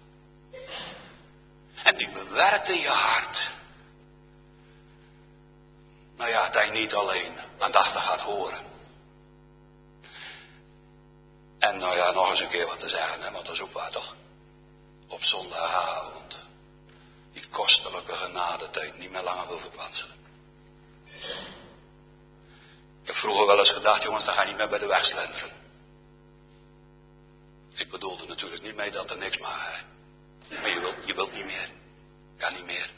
En die bewerkt in je hart. Nou ja, dat je niet alleen aandachtig gaat horen. En nou ja, nog eens een keer wat te zeggen, hè, want dat is ook waar toch? Op zondagavond die kostelijke genadetijd niet meer langer wil verkwanselen. Ik heb vroeger wel eens gedacht, jongens, dan ga je niet meer bij de weg slenteren. Ik bedoelde natuurlijk niet mee dat er niks mag, hè. Maar je wilt, je wilt niet meer. Kan niet meer.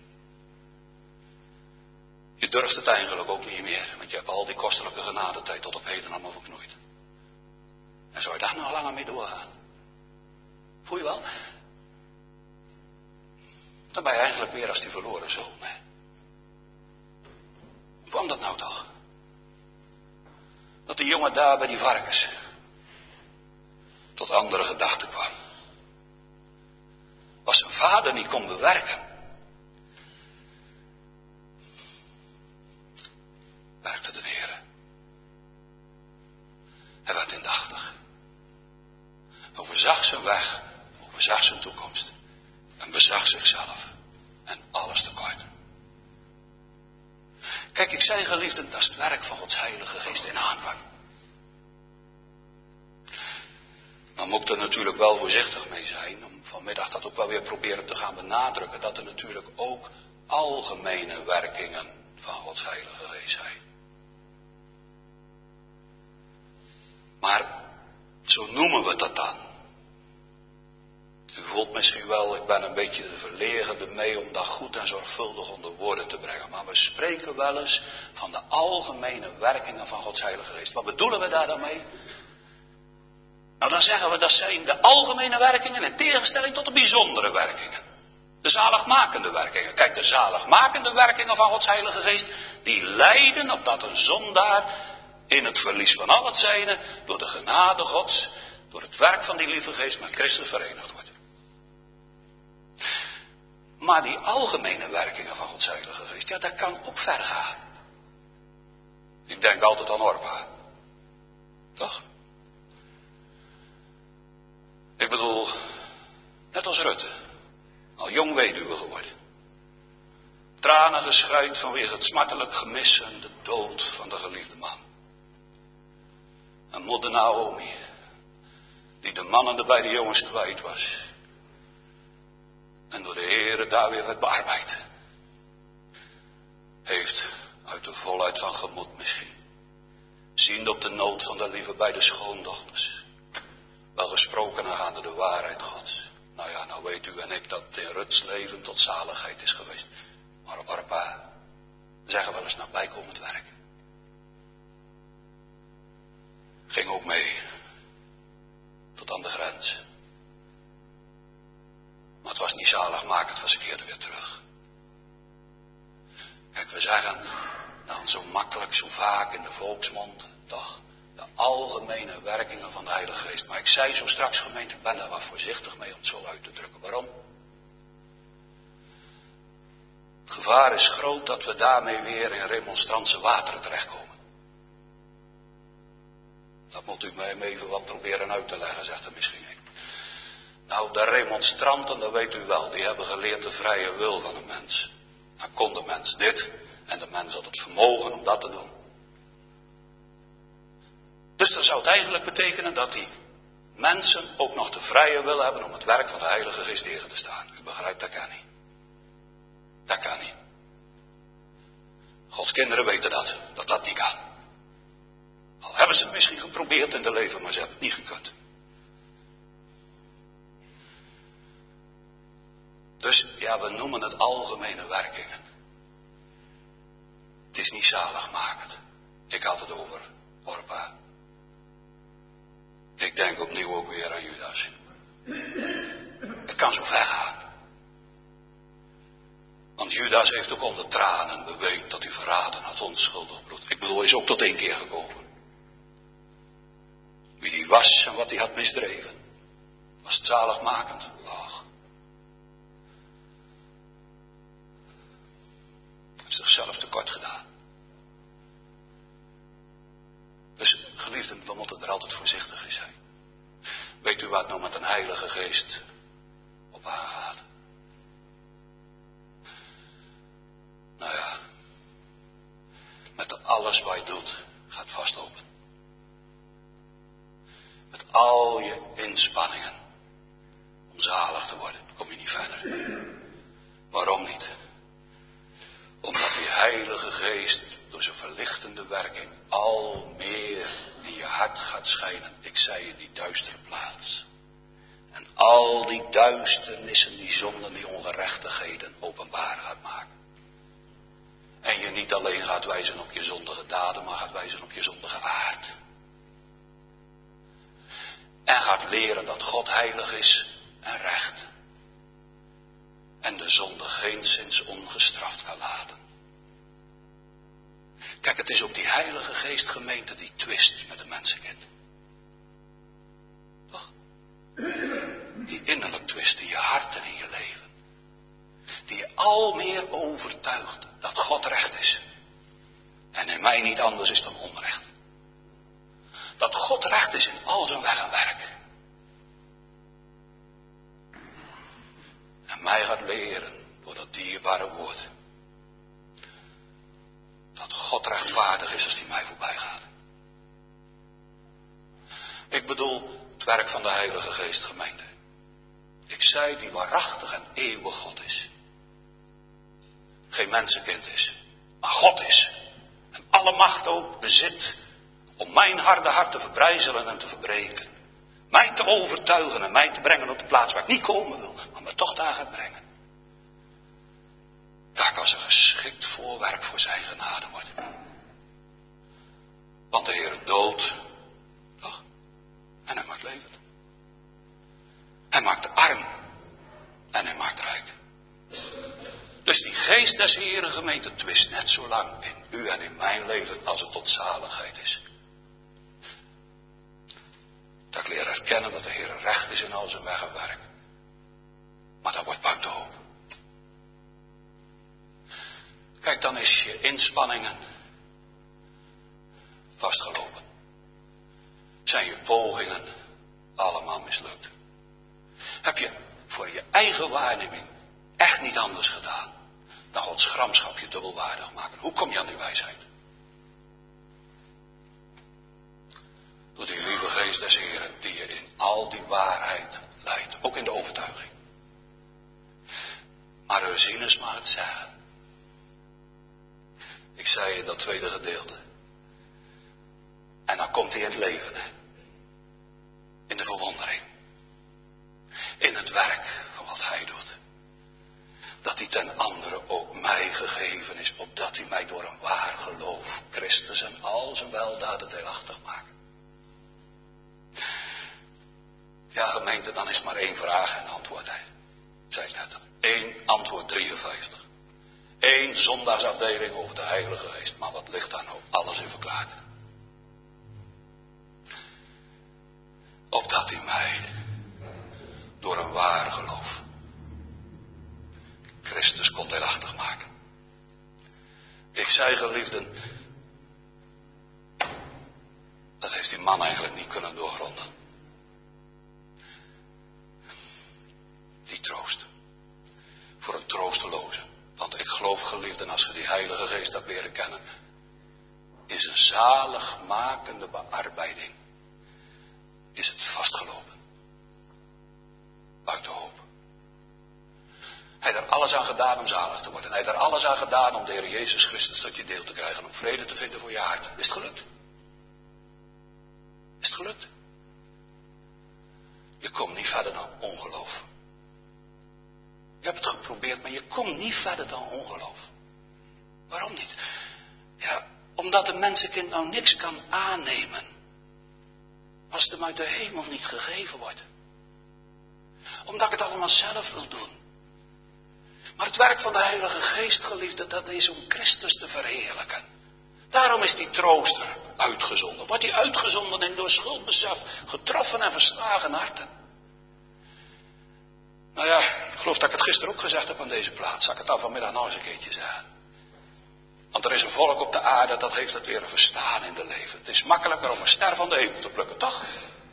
Je durft het eigenlijk ook niet meer, want je hebt al die kostelijke genadetijd tot op heden allemaal verknoeid. En zou je daar nog langer mee doorgaan? Voel je wel? Dan ben je eigenlijk weer als die verloren zoon. Hè? Hoe kwam dat nou toch? Dat die jongen daar bij die varkens tot andere gedachten kwam. Als zijn vader niet kon bewerken zag zijn toekomst. En bezag zichzelf. En alles tekort. Kijk, ik zei geliefden, dat is het werk van Gods Heilige Geest in aanvang. Dan moet ik er natuurlijk wel voorzichtig mee zijn. Om vanmiddag dat ook wel weer proberen te gaan benadrukken. Dat er natuurlijk ook algemene werkingen van Gods Heilige Geest zijn. Maar zo noemen we dat dan. U voelt misschien wel, ik ben een beetje de verlegen ermee om dat goed en zorgvuldig onder woorden te brengen. Maar we spreken wel eens van de algemene werkingen van Gods Heilige Geest. Wat bedoelen we daar dan mee? Nou, dan zeggen we dat zijn de algemene werkingen in tegenstelling tot de bijzondere werkingen. De zaligmakende werkingen. Kijk, de zaligmakende werkingen van Gods Heilige Geest, die leiden opdat een zondaar in het verlies van al het zijne, door de genade Gods, door het werk van die lieve Geest met Christus verenigd wordt. Maar die algemene werkingen van Gods Heilige Geest, ja, dat kan ook ver gaan. Ik denk altijd aan Orpa. Toch? Ik bedoel, net als Rutte, al jong weduwe geworden. Tranen geschreid vanwege het smartelijk gemis en de dood van de geliefde man. En moeder Naomi, die de mannen er bij de jongens kwijt was. En door de Heere daar weer werd bearbeid. Heeft uit de volheid van gemoed misschien, ziende op de nood van de lieve beide schoondochters, wel gesproken aangaande de waarheid Gods. Nou ja, nou weet u en ik dat in Ruts leven tot zaligheid is geweest. Maar Orpa, zeggen wel eens naar bijkomend werk. Ging ook mee. Tot aan de grens. Maar het was niet zaligmakend, want ze keerde weer terug. Kijk, we zeggen dan zo makkelijk, zo vaak in de volksmond, toch? De algemene werkingen van de Heilige Geest. Maar ik zei zo straks, gemeente, ik ben daar wat voorzichtig mee om het zo uit te drukken. Waarom? Het gevaar is groot dat we daarmee weer in remonstrantse wateren terechtkomen. Dat moet u mij even wat proberen uit te leggen, zegt er misschien een. Nou, de remonstranten, dat weet u wel, die hebben geleerd de vrije wil van een mens. Dan kon de mens dit en de mens had het vermogen om dat te doen. Dus dat zou het eigenlijk betekenen dat die mensen ook nog de vrije wil hebben om het werk van de Heilige Geest tegen te staan. U begrijpt, dat kan niet. Dat kan niet. Gods kinderen weten dat, dat dat niet kan. Al hebben ze het misschien geprobeerd in de leven, maar ze hebben het niet gekund. Dus ja, we noemen het algemene werkingen. Het is niet zaligmakend. Ik had het over Orpa. Ik denk opnieuw ook weer aan Judas. Het kan zo ver gaan. Want Judas heeft ook onder tranen beweend dat hij verraden had, onschuldig bloed. Ik bedoel, hij is ook tot één keer gekomen. Wie die was en wat hij had misdreven. Was het zaligmakend? Ach. Hij heeft zichzelf tekort gedaan. Dus geliefden, we moeten er altijd voorzichtig in zijn. Weet u wat nou met een Heilige Geest op aangaat? Nou ja, met alles wat je doet, gaat vastlopen. Met al je inspanningen om zalig te worden, kom je niet verder. Waarom niet? Omdat die Heilige Geest door zijn verlichtende werking al meer in je hart gaat schijnen. Ik zei in die duistere plaats. En al die duisternissen, die zonden, die ongerechtigheden openbaar gaat maken. En je niet alleen gaat wijzen op je zondige daden, maar gaat wijzen op je zondige aard. En gaat leren dat God heilig is en recht. En de zonde geenszins ongestraft kan laten. Kijk, het is ook die Heilige Geest, gemeente, die twist met de mensenkind. Toch? Die innerlijk twist in je hart en in je leven. Die je al meer overtuigt dat God recht is. En in mij niet anders is dan onrecht. Dat God recht is in al zijn weg en werk. mij gaat leren door dat dierbare woord. Dat God rechtvaardig is als die mij voorbij gaat. Ik bedoel het werk van de Heilige Geest, gemeente. Ik zei die waarachtig en eeuwig God is. Geen mensenkind is, maar God is. En alle macht ook bezit om mijn harde hart te verbrijzelen en te verbreken. Mij te overtuigen en mij te brengen op de plaats waar ik niet komen wil, maar me toch daar gaat brengen. Daar kan ze geschikt voorwerp voor zijn genade worden. Want de Heer doodt, toch? En hij maakt levend. Hij maakt arm en hij maakt rijk. Dus die geest des Heeren, gemeente, twist net zo lang in u en in mijn leven als het tot zaligheid is. Dat ik leer herkennen dat de Heer recht is in al zijn weg en werk. Maar dat wordt buiten hoop. Kijk, dan is je inspanningen vastgelopen. Zijn je pogingen allemaal mislukt. Heb je voor je eigen waarneming echt niet anders gedaan dan Gods gramschap je dubbelwaardig maken. Hoe kom je aan die wijsheid? Door die lieve geest des Heren die je in al die waarheid leidt. Ook in de overtuiging. Maar Ursinus mag het zeggen. Ik zei in dat tweede gedeelte. En dan komt hij in het leven. Hè? In de verwondering. In het werk van wat hij doet. Dat hij ten andere ook mij gegeven is. Opdat hij mij door een waar geloof Christus en al zijn weldaden deelachtig maakt. Ja, gemeente, dan is maar één vraag en antwoord. Hè. Zei ik net al. Eén antwoord drieënvijftig. Eén zondagsafdeling over de Heilige Geest. Maar wat ligt daar nou alles in verklaard? Opdat hij mij door een waar geloof Christus kon deelachtig maken. Ik zei, geliefden, dat heeft die man eigenlijk niet kunnen doorgronden. Die troost. Voor een troosteloze. Want ik geloof, geliefden, als je die Heilige Geest hebt leren kennen, is een zaligmakende bearbeiding. Is het vastgelopen. Buiten hoop. Hij heeft er alles aan gedaan om zalig te worden. Hij heeft er alles aan gedaan om de Heer Jezus Christus tot je deel te krijgen. Om vrede te vinden voor je hart. Is het gelukt? Is het gelukt? Je komt niet verder dan ongeloof. Je hebt het geprobeerd, maar je komt niet verder dan ongeloof. Waarom niet? Ja, omdat een mensenkind nou niks kan aannemen. Als het hem uit de hemel niet gegeven wordt. Omdat ik het allemaal zelf wil doen. Maar het werk van de Heilige Geest, geliefde, dat is om Christus te verheerlijken. Daarom is die trooster uitgezonden. Wordt hij uitgezonden in door schuldbesef getroffen en verslagen harten. Nou ja, ik geloof dat ik het gisteren ook gezegd heb aan deze plaats. Zal ik het dan vanmiddag nog eens een keertje zeggen. Want er is een volk op de aarde dat heeft het weer verstaan in de leven. Het is makkelijker om een ster van de hemel te plukken, toch?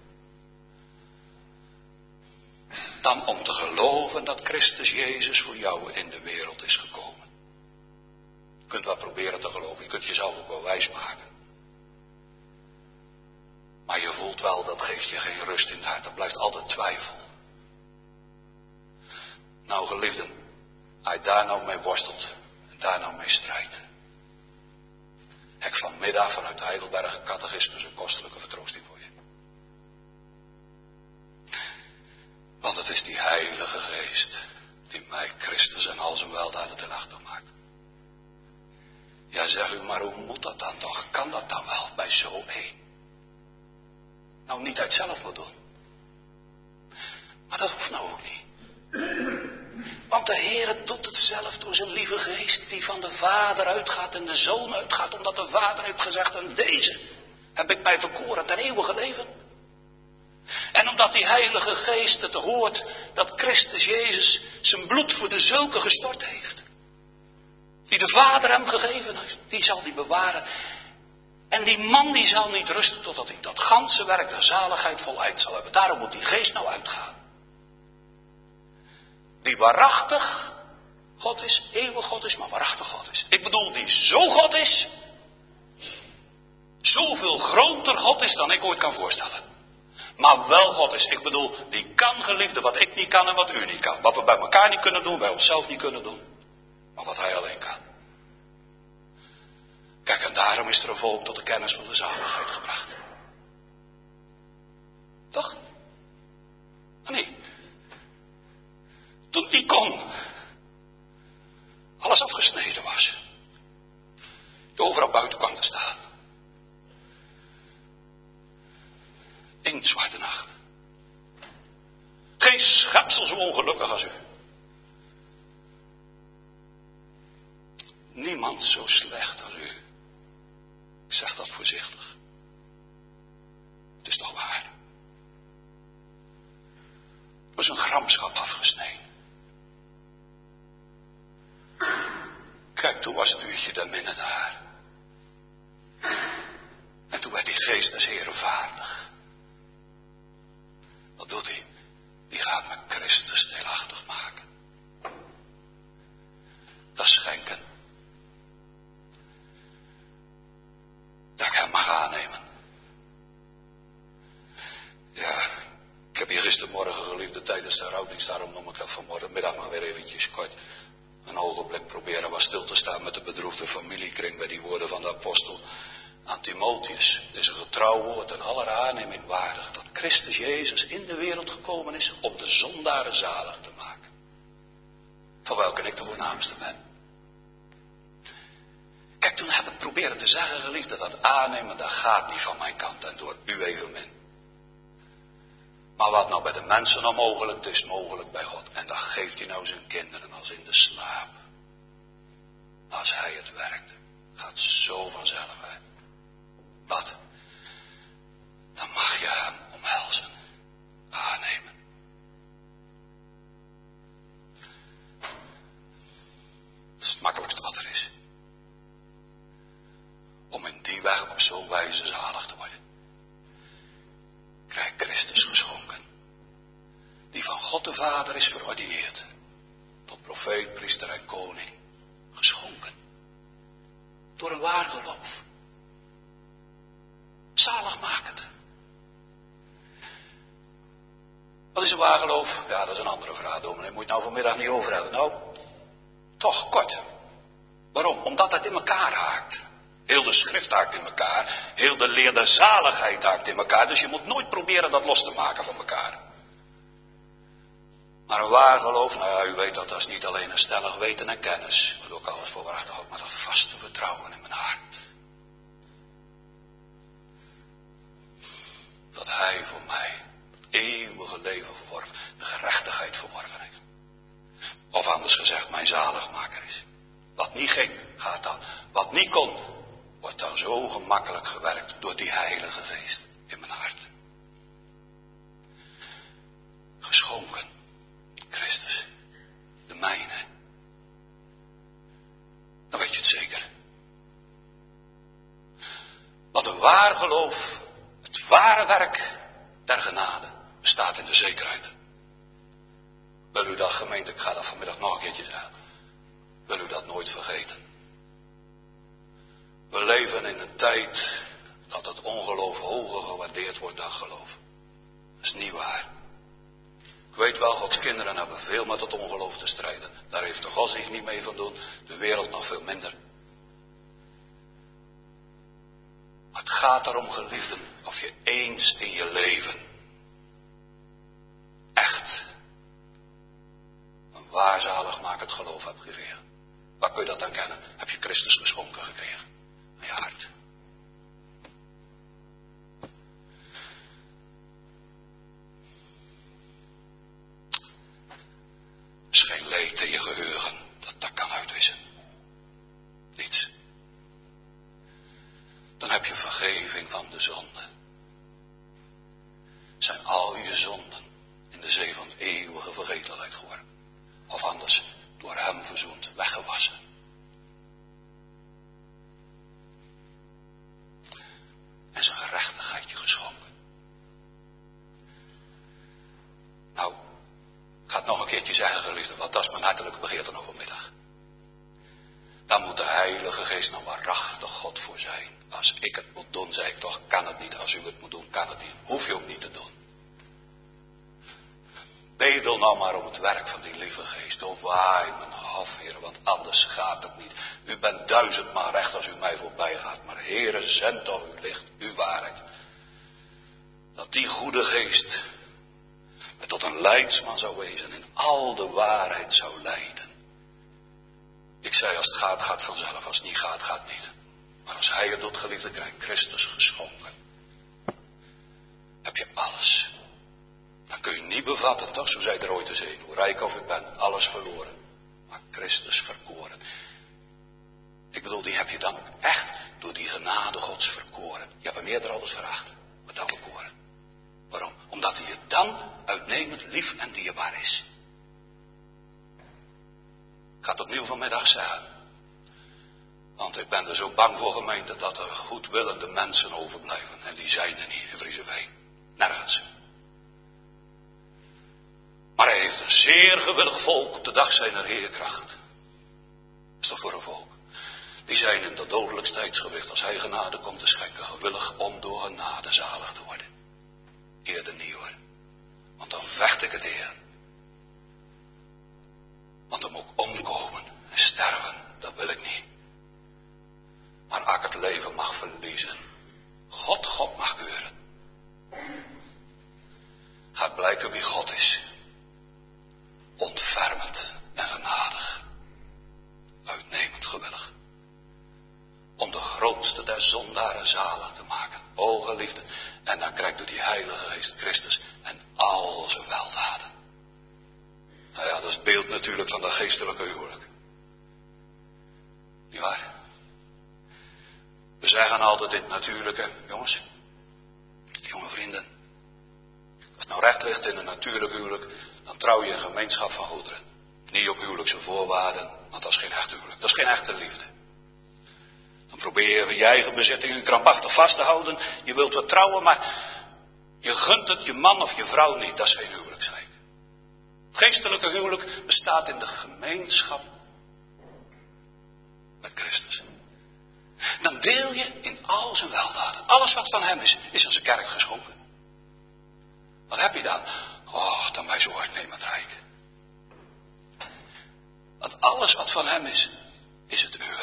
Dan om te geloven dat Christus Jezus voor jou in de wereld is gekomen. Je kunt wel proberen te geloven, je kunt jezelf ook wel wijs maken. Maar je voelt wel, dat geeft je geen rust in het hart, er blijft altijd twijfel. Nou geliefden, als je daar nou mee worstelt en daar nou mee strijdt. Heb ik vanmiddag vanuit de Heidelberger Catechismus een kostelijke vertroosting voor je. Want het is die Heilige Geest die mij Christus en al zijn weldaden deelachtig maakt. Ja, zeg u, maar hoe moet dat dan toch? Kan dat dan wel bij zo één? Nou, niet uit zelf doen. Maar dat hoeft nou ook niet. Want de Heer doet het zelf door zijn lieve geest die van de Vader uitgaat en de Zoon uitgaat. Omdat de Vader heeft gezegd, en deze heb ik mij verkoren ten eeuwige leven. En omdat die Heilige Geest het hoort dat Christus Jezus zijn bloed voor de zulke gestort heeft. Die de Vader hem gegeven heeft, die zal die bewaren. En die man die zal niet rusten totdat hij dat ganse werk der zaligheid voluit zal hebben. Daarom moet die geest nou uitgaan. Die waarachtig God is, eeuwig God is, maar waarachtig God is. Ik bedoel, die zo God is, zoveel groter God is dan ik ooit kan voorstellen. Maar wel God is. Ik bedoel, die kan, geliefde, wat ik niet kan en wat u niet kan. Wat we bij elkaar niet kunnen doen, bij onszelf niet kunnen doen. Maar wat hij alleen kan. Kijk, en daarom is er een volk tot de kennis van de zaligheid gebracht. Toch? Nee. Toen die kon, alles afgesneden was, je overal buiten kwam te staan. Inktzwarte nacht. Geen schepsel zo ongelukkig als u. Niemand zo slecht als u. Ik zeg dat voorzichtig. Het is toch waar. Er was een gramschap afgesneden. Kijk, toen was het uurtje der minne daar. En toen werd die geest des Heeren vaardig. Wat doet hij? Die gaat met Christus deelachtig maken. Dat is schenken. Dat ik hem mag aannemen. Ja, ik heb hier gistermorgen, geliefde, tijdens de rouwdienst, daarom noem ik dat vanmorgenmiddag maar weer eventjes kort, een ogenblik proberen wat stil te staan met de bedroefde familiekring bij die woorden van de apostel aan Timotheus. Het is een getrouw woord en aller aanneming waardig dat Christus Jezus in de wereld gekomen is om de zondaren zalig te maken. Van welke ik de voornaamste ben. Kijk, toen heb ik proberen te zeggen, geliefde, dat aannemen, dat gaat niet van mijn kant en door u evenmin. Maar wat nou bij de mensen onmogelijk is, mogelijk bij God. En dat geeft hij nou zijn kinderen als in de slaap. Als hij het werkt, gaat zo vanzelf uit. Wat? Dan mag je hem omhelzen, aannemen. Dat is het makkelijkste wat er is. Om in die weg op zo'n wijze zalig te worden. Krijg Christus geschonken. Die van God de Vader is verordineerd. Tot profeet, priester en koning. Geschonken. Door een waar geloof. Zaligmakend. Wat is een waar geloof? Ja, dat is een andere vraag, dominee. Moet je het nou vanmiddag niet over hebben? Nou, toch kort. Waarom? Omdat het in elkaar haakt. Heel de schrift haakt in elkaar. Heel de leer der zaligheid haakt in elkaar. Dus je moet nooit proberen dat los te maken van elkaar. Maar een waar geloof, nou ja, u weet dat, dat is niet alleen een stellig weten en kennis. Wat ook alles voor waarachtig houdt, maar dat vaste vertrouwen in mijn hart. Dat hij voor mij het eeuwige leven verworven, de gerechtigheid verworven heeft. Of anders gezegd, mijn zaligmaker is. Wat niet ging, gaat dan. Wat niet kon, wordt dan zo gemakkelijk gewerkt door die heilige geest in mijn hart. Geschonken, Christus, de mijne. Dan weet je het zeker. Want een waar geloof, het ware werk der genade, bestaat in de zekerheid. Wil u dat, gemeente, ik ga dat vanmiddag nog een keertje zeggen. Wil u dat nooit vergeten. We leven in een tijd dat het ongeloof hoger gewaardeerd wordt dan geloof. Dat is niet waar. Ik weet wel, Gods kinderen hebben veel met het ongeloof te strijden. Daar heeft de godsdienst niet mee van doen, de wereld nog veel minder. Maar het gaat erom, geliefden, of je eens in je leven echt een waar zaligmakend geloof hebt gekregen. Waar kun je dat dan kennen? Heb je Christus geschonken gekregen? Aan je hart. Er is geen leed in je geheugen dat dat kan uitwissen. Niets. Dan heb je vergeving van de zonde. Zijn al je zonden in de zee van eeuwige vergetelheid geworden. Of anders, door hem verzoend, weggewassen. En zijn gerechtigheid je geschonken. Nou, ik ga het nog een keertje zeggen. zeggen, geliefde, wat dat is mijn hartelijke begeerte nog vanmiddag. Dan moet de Heilige Geest nou waarachtig God voor zijn. Als ik het moet doen, zei ik toch, kan het niet. Als u het moet doen, kan het niet. Hoef je ook niet te doen. Bedel nou maar om het werk van die lieve Geest. Doorwaai mijn hof, Heer, want anders gaat het niet. U bent duizendmaal recht als u mij voorbij gaat. Maar Heere, zend toch uw licht, uw waarheid. Dat die goede Geest mij tot een leidsman zou wezen en al de waarheid zou leiden. Ik zei, als het gaat, gaat vanzelf. Als het niet gaat, gaat niet. Maar als hij het doet, geliefde, krijgt Christus geschonken. Heb je alles. Dan kun je niet bevatten, toch? Zo zei er ooit eens een. Hoe rijk of ik ben, alles verloren. Maar Christus verkoren. Ik bedoel, die heb je dan ook echt door die genade Gods verkoren. Je hebt hem eerder alles veracht, maar dan verkoren. Waarom? Omdat hij je dan uitnemend lief en dierbaar is. Ik ga het opnieuw vanmiddag zeggen. Want ik ben er zo bang voor, gemeente, dat er goedwillende mensen overblijven. En die zijn er niet in Vriezeveen. Nergens. Maar hij heeft een zeer gewillig volk op de dag zijner heerkracht. Dat is toch voor een volk. Die zijn in dat dodelijks tijdsgewicht, als hij genade komt te schenken, gewillig om door genade zalig te worden. Eerder niet hoor. Want dan vecht ik het eer. Want dan moet ik omkomen en sterven. Dat wil ik niet. Maar als ik het leven mag verliezen. God, God mag keuren. Gaat blijken wie God is. Ontfermend en genadig. Uitnemend gewillig. Om de grootste der zondaren zalig te maken. O geliefde. En dan krijgt door die Heilige Geest Christus en al zijn weldaden. Nou ja, dat is het beeld natuurlijk van dat geestelijke huwelijk. Niet waar? We zeggen altijd dit natuurlijke, jongens. Jonge vrienden. Als het nou recht ligt in een natuurlijk huwelijk, dan trouw je een gemeenschap van goederen. Niet op huwelijkse voorwaarden, want dat is geen echt huwelijk. Dat is geen echte liefde. Dan probeer je je eigen bezittingen krampachtig vast te houden. Je wilt wat trouwen, maar je gunt het je man of je vrouw niet. Dat is geen huwelijksrijk. Het geestelijke huwelijk bestaat in de gemeenschap met Christus. Dan deel je in al zijn weldaden. Alles wat van hem is, is aan zijn kerk geschonken. Wat heb je dan? Och, dan wij zo uitnemend rijk. Want alles wat van hem is, is het uwe.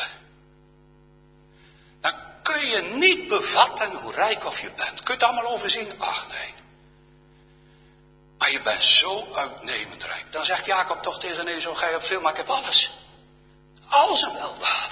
Dan kun je niet bevatten hoe rijk of je bent. Kun je het allemaal overzien? Ach nee. Maar je bent zo uitnemend rijk. Dan zegt Jacob toch tegen Esau, gij hebt veel, maar ik heb alles. Al zijn weldaden.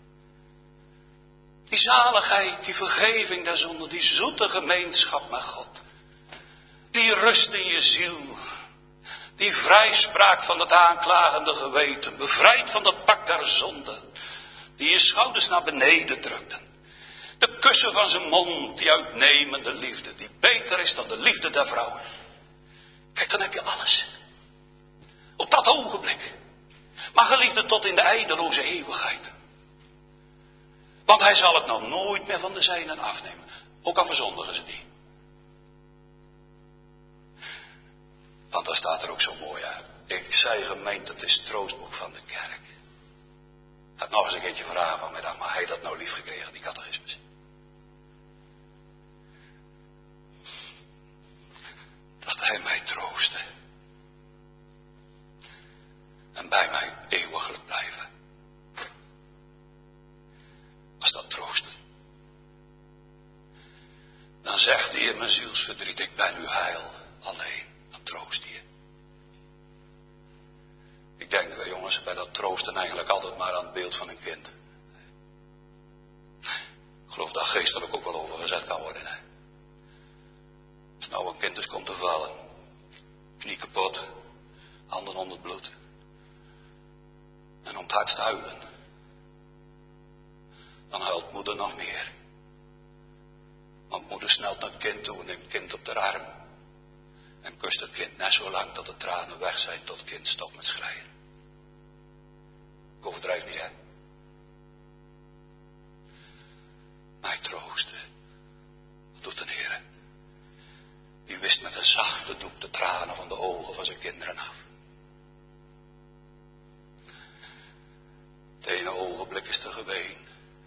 Die zaligheid, die vergeving der zonde, die zoete gemeenschap met God. Die rust in je ziel. Die vrijspraak van het aanklagende geweten. Bevrijd van dat pak der zonde. Die je schouders naar beneden drukten. De kussen van zijn mond, die uitnemende liefde. Die beter is dan de liefde der vrouwen. Kijk, dan heb je alles. Op dat ogenblik. Maar geliefde tot in de eindeloze eeuwigheid. Want hij zal het nou nooit meer van de zijnen afnemen. Ook al verzondigen ze die. Want daar staat er ook zo mooi uit. Ik zei gemeente, het is het troostboek van de kerk. Ik had nog eens een keertje vragen vanmiddag, maar hij dat nou lief gekregen, die catechismus. Dat hij mij troostte. En bij mij eeuwiglijk blijven. Als dat troosten. Dan zegt hij in mijn zielsverdriet, ik ben uw heil alleen. Dan troost hij je. Ik denk, jongens, bij dat troosten eigenlijk altijd maar aan het beeld van een kind. Ik geloof dat geestelijk ook wel overgezet kan worden. Hè? Als nou een kind dus komt te vallen, knie kapot, handen onder het bloed. En om het hardst huilen. Dan huilt moeder nog meer. Want moeder snelt naar het kind toe en neemt het kind op de arm. En kust het kind net zo lang tot de tranen weg zijn tot het kind stopt met schreien. Ik overdrijf niet, hè. Mij troosten. Wat doet de Heer? Die wist met een zachte doek de tranen van de ogen van zijn kinderen af. Het ene ogenblik is er geween.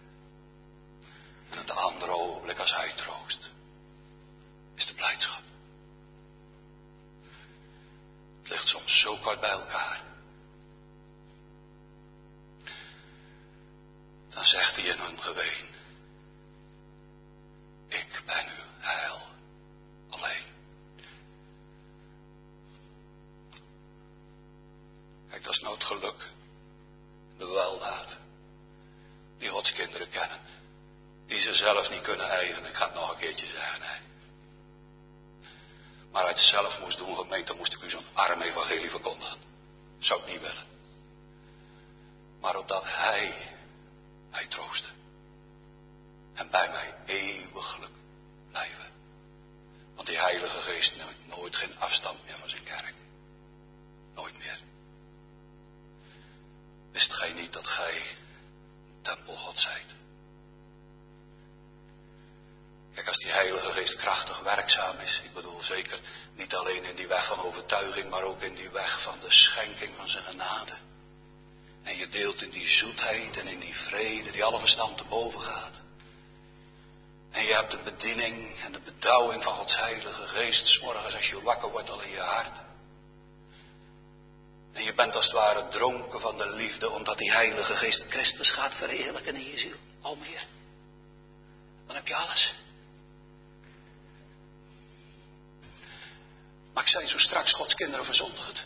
En het andere ogenblik als hij troost, is de blijdschap. Het ligt soms zo kort bij elkaar. Dan zegt hij in hun geween: ik ben uw heil alleen. Kijk, dat is nou het geluk, de weldaad, die Gods kinderen kennen. Die ze zelf niet kunnen eigenen. Ik ga het nog een keertje zeggen. Nee. Maar hij het zelf moest doen, gemeente, moest ik u zo'n arm evangelie verkondigen. Zou ik niet willen. Maar opdat hij mij troostte. En bij mij eeuwig geluk blijven. Want die Heilige Geest neemt nooit geen afstand meer van zijn kerk. Nooit meer. Wist gij niet dat gij een tempel God zijt? Kijk, als die Heilige Geest krachtig werkzaam is, ik bedoel zeker niet alleen in die weg van overtuiging, maar ook in die weg van de schenking van zijn genade. En je deelt in die zoetheid en in die vrede die alle verstand te boven gaat. En je hebt de bediening en de bedouwing van Gods Heilige Geest 's morgens als je wakker wordt al in je hart. En je bent als het ware dronken van de liefde, omdat die Heilige Geest Christus gaat verheerlijken in je ziel. Al meer. Dan heb je alles. Maar ik zei zo straks, Gods kinderen verzondigd.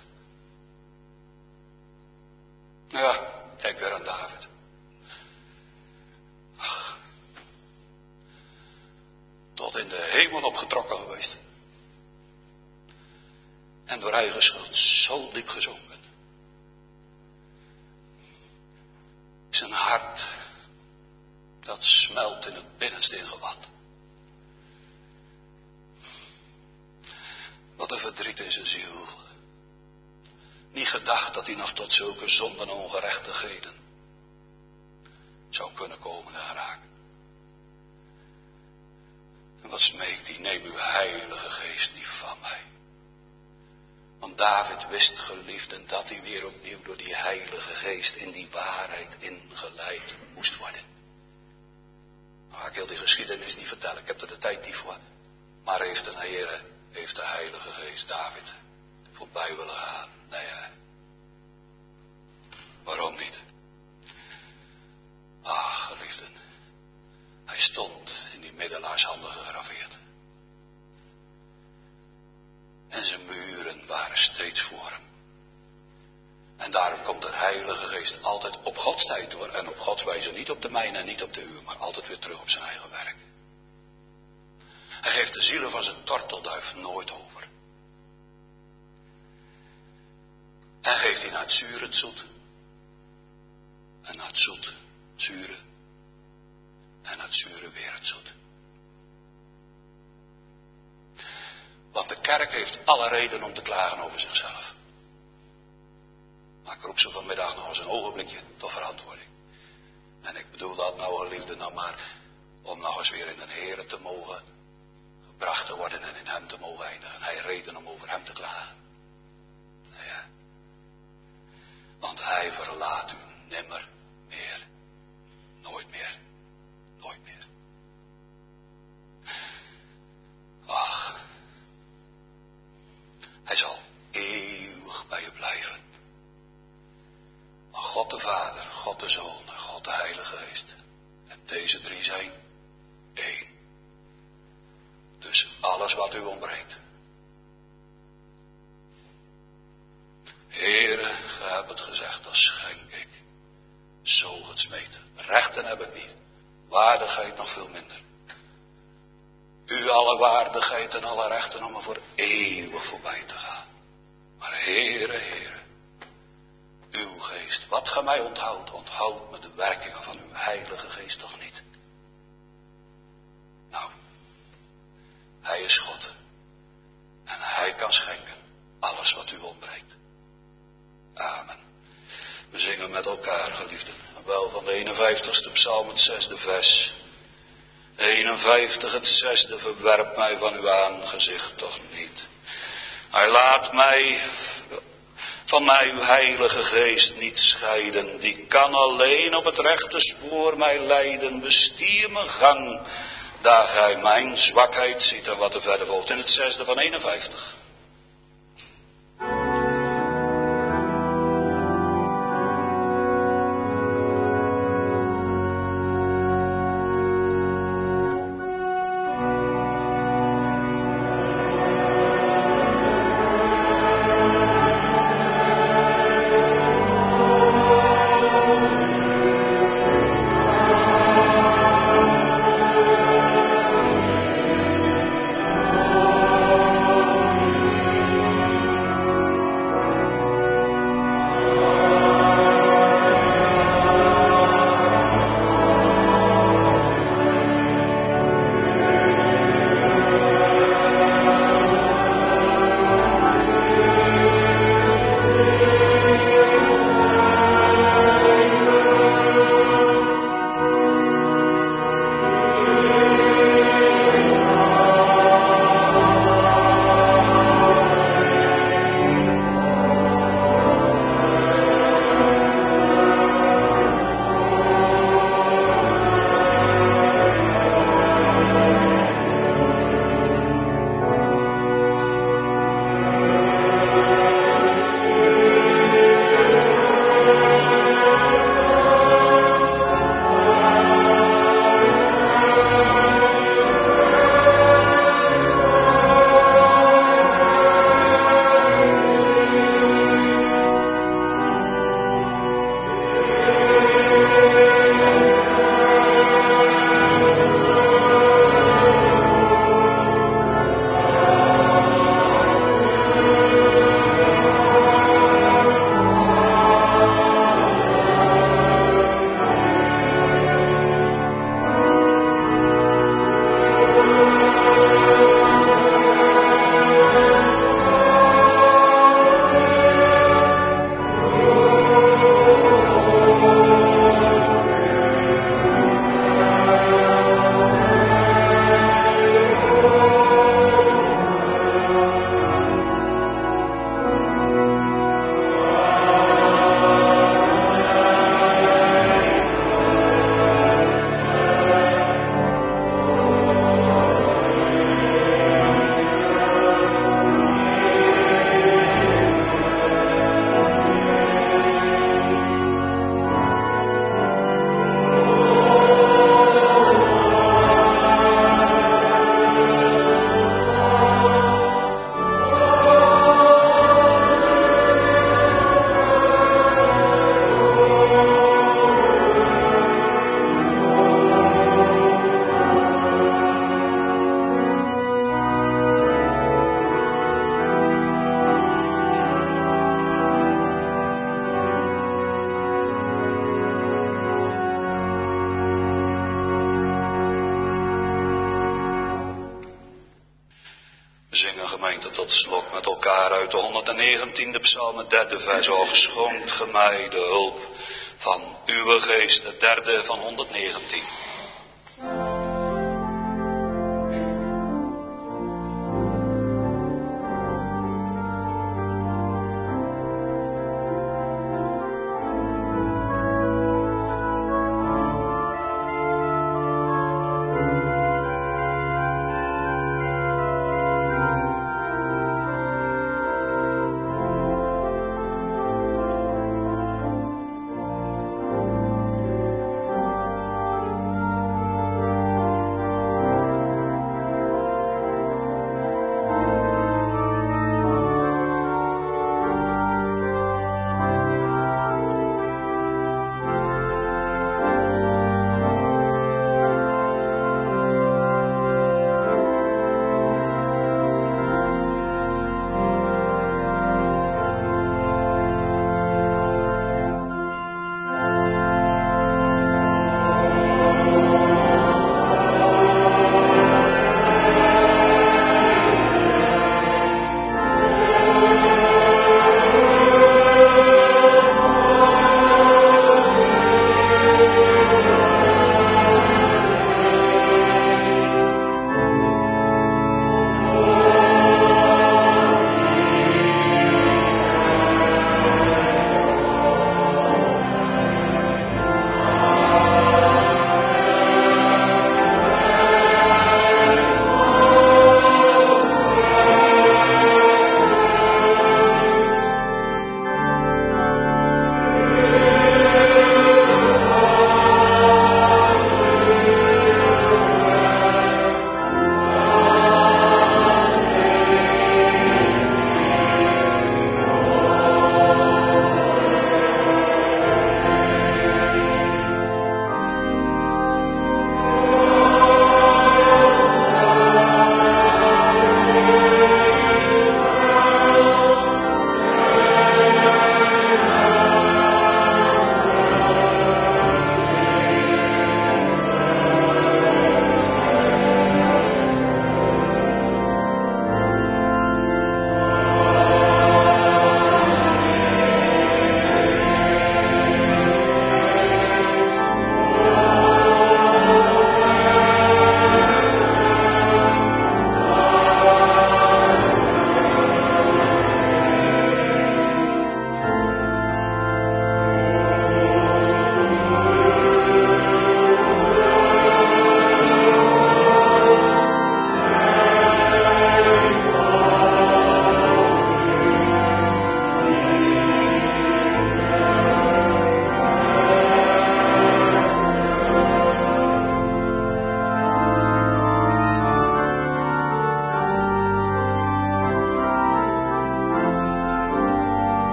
Ja, denk weer aan David. Ach. Tot in de hemel opgetrokken geweest. En door eigen schuld zo diep gezonken. Zijn hart, dat smelt in het binnenste ingewand. Wat een verdriet in zijn ziel. Niet gedacht dat hij nog tot zulke zonden en ongerechtigheden zou kunnen komen en raken. En wat smeekt hij, neem uw Heilige Geest niet van mij. Want David wist, geliefden, dat hij weer opnieuw door die Heilige Geest in die waarheid ingeleid moest worden. Nou ga ik heel die geschiedenis niet vertellen, ik heb er de tijd niet voor. Maar heeft de Heer, heeft de Heilige Geest David voorbij willen gaan? Nee, hè. Waarom niet? Ach, geliefden, hij stond in die middelaarshanden gegraveerd. En zijn muren waren steeds voor hem. En daarom komt de Heilige Geest altijd op Gods tijd door. En op Gods wijze, niet op de mijne en niet op de uwe, maar altijd weer terug op zijn eigen werk. Hij geeft de zielen van zijn tortelduif nooit over. En geeft hij naar het zure het zoet. En naar het zoet het zure. En naar het zure weer het zoet. Want de kerk heeft alle reden om te klagen over zichzelf. Maar ik roep ze vanmiddag nog eens een ogenblikje tot verantwoording. En ik bedoel dat nou, geliefde, nou maar om nog eens weer in de Heere te mogen gebracht te worden en in hem te mogen eindigen. Hij reden om over hem te klagen. Nou ja. Want hij verlaat u nimmer meer. Nooit meer. Nooit meer. Ach. Hij zal eeuwig bij je blijven. Maar God de Vader, God de Zoon en God de Heilige Geest. En deze drie zijn één. Dus alles wat u ontbreekt. Heere, ge hebt het gezegd, dat schenk ik. Zo gesmeten. Rechten heb ik niet. Waardigheid nog veel minder. U alle waardigheid en alle rechten om er voor eeuwig voorbij te gaan. Maar Heere, Heere, uw geest, wat ge mij onthoudt, onthoudt me de werkingen van uw Heilige Geest toch niet. Nou, hij is God. En hij kan schenken alles wat u ontbreekt. Amen. We zingen met elkaar, geliefden. Wel van de eenenvijftigste psalm, het zesde vers. eenenvijftig, het zesde, verwerp mij van uw aangezicht toch niet. Hij laat mij van mij uw heilige geest niet scheiden. Die kan alleen op het rechte spoor mij leiden. Bestier mijn gang, daar gij mijn zwakheid ziet. En wat er verder volgt in het zesde van eenenvijftig. Zingen gemeente tot slot met elkaar uit de honderdnegentiende psalm, het derde vers. O geschonkt ge mij de hulp van uw geest, het derde van honderdnegentien.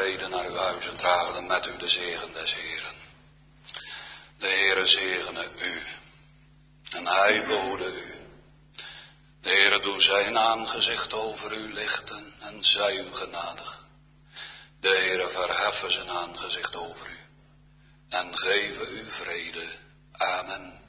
vrede naar uw huis en dragen met u de zegen des Heeren. De Heere zegene u en hij behoede u. De Heere doe zijn aangezicht over u lichten en zij u genadig. De Heere verheffen zijn aangezicht over u en geven u vrede. Amen.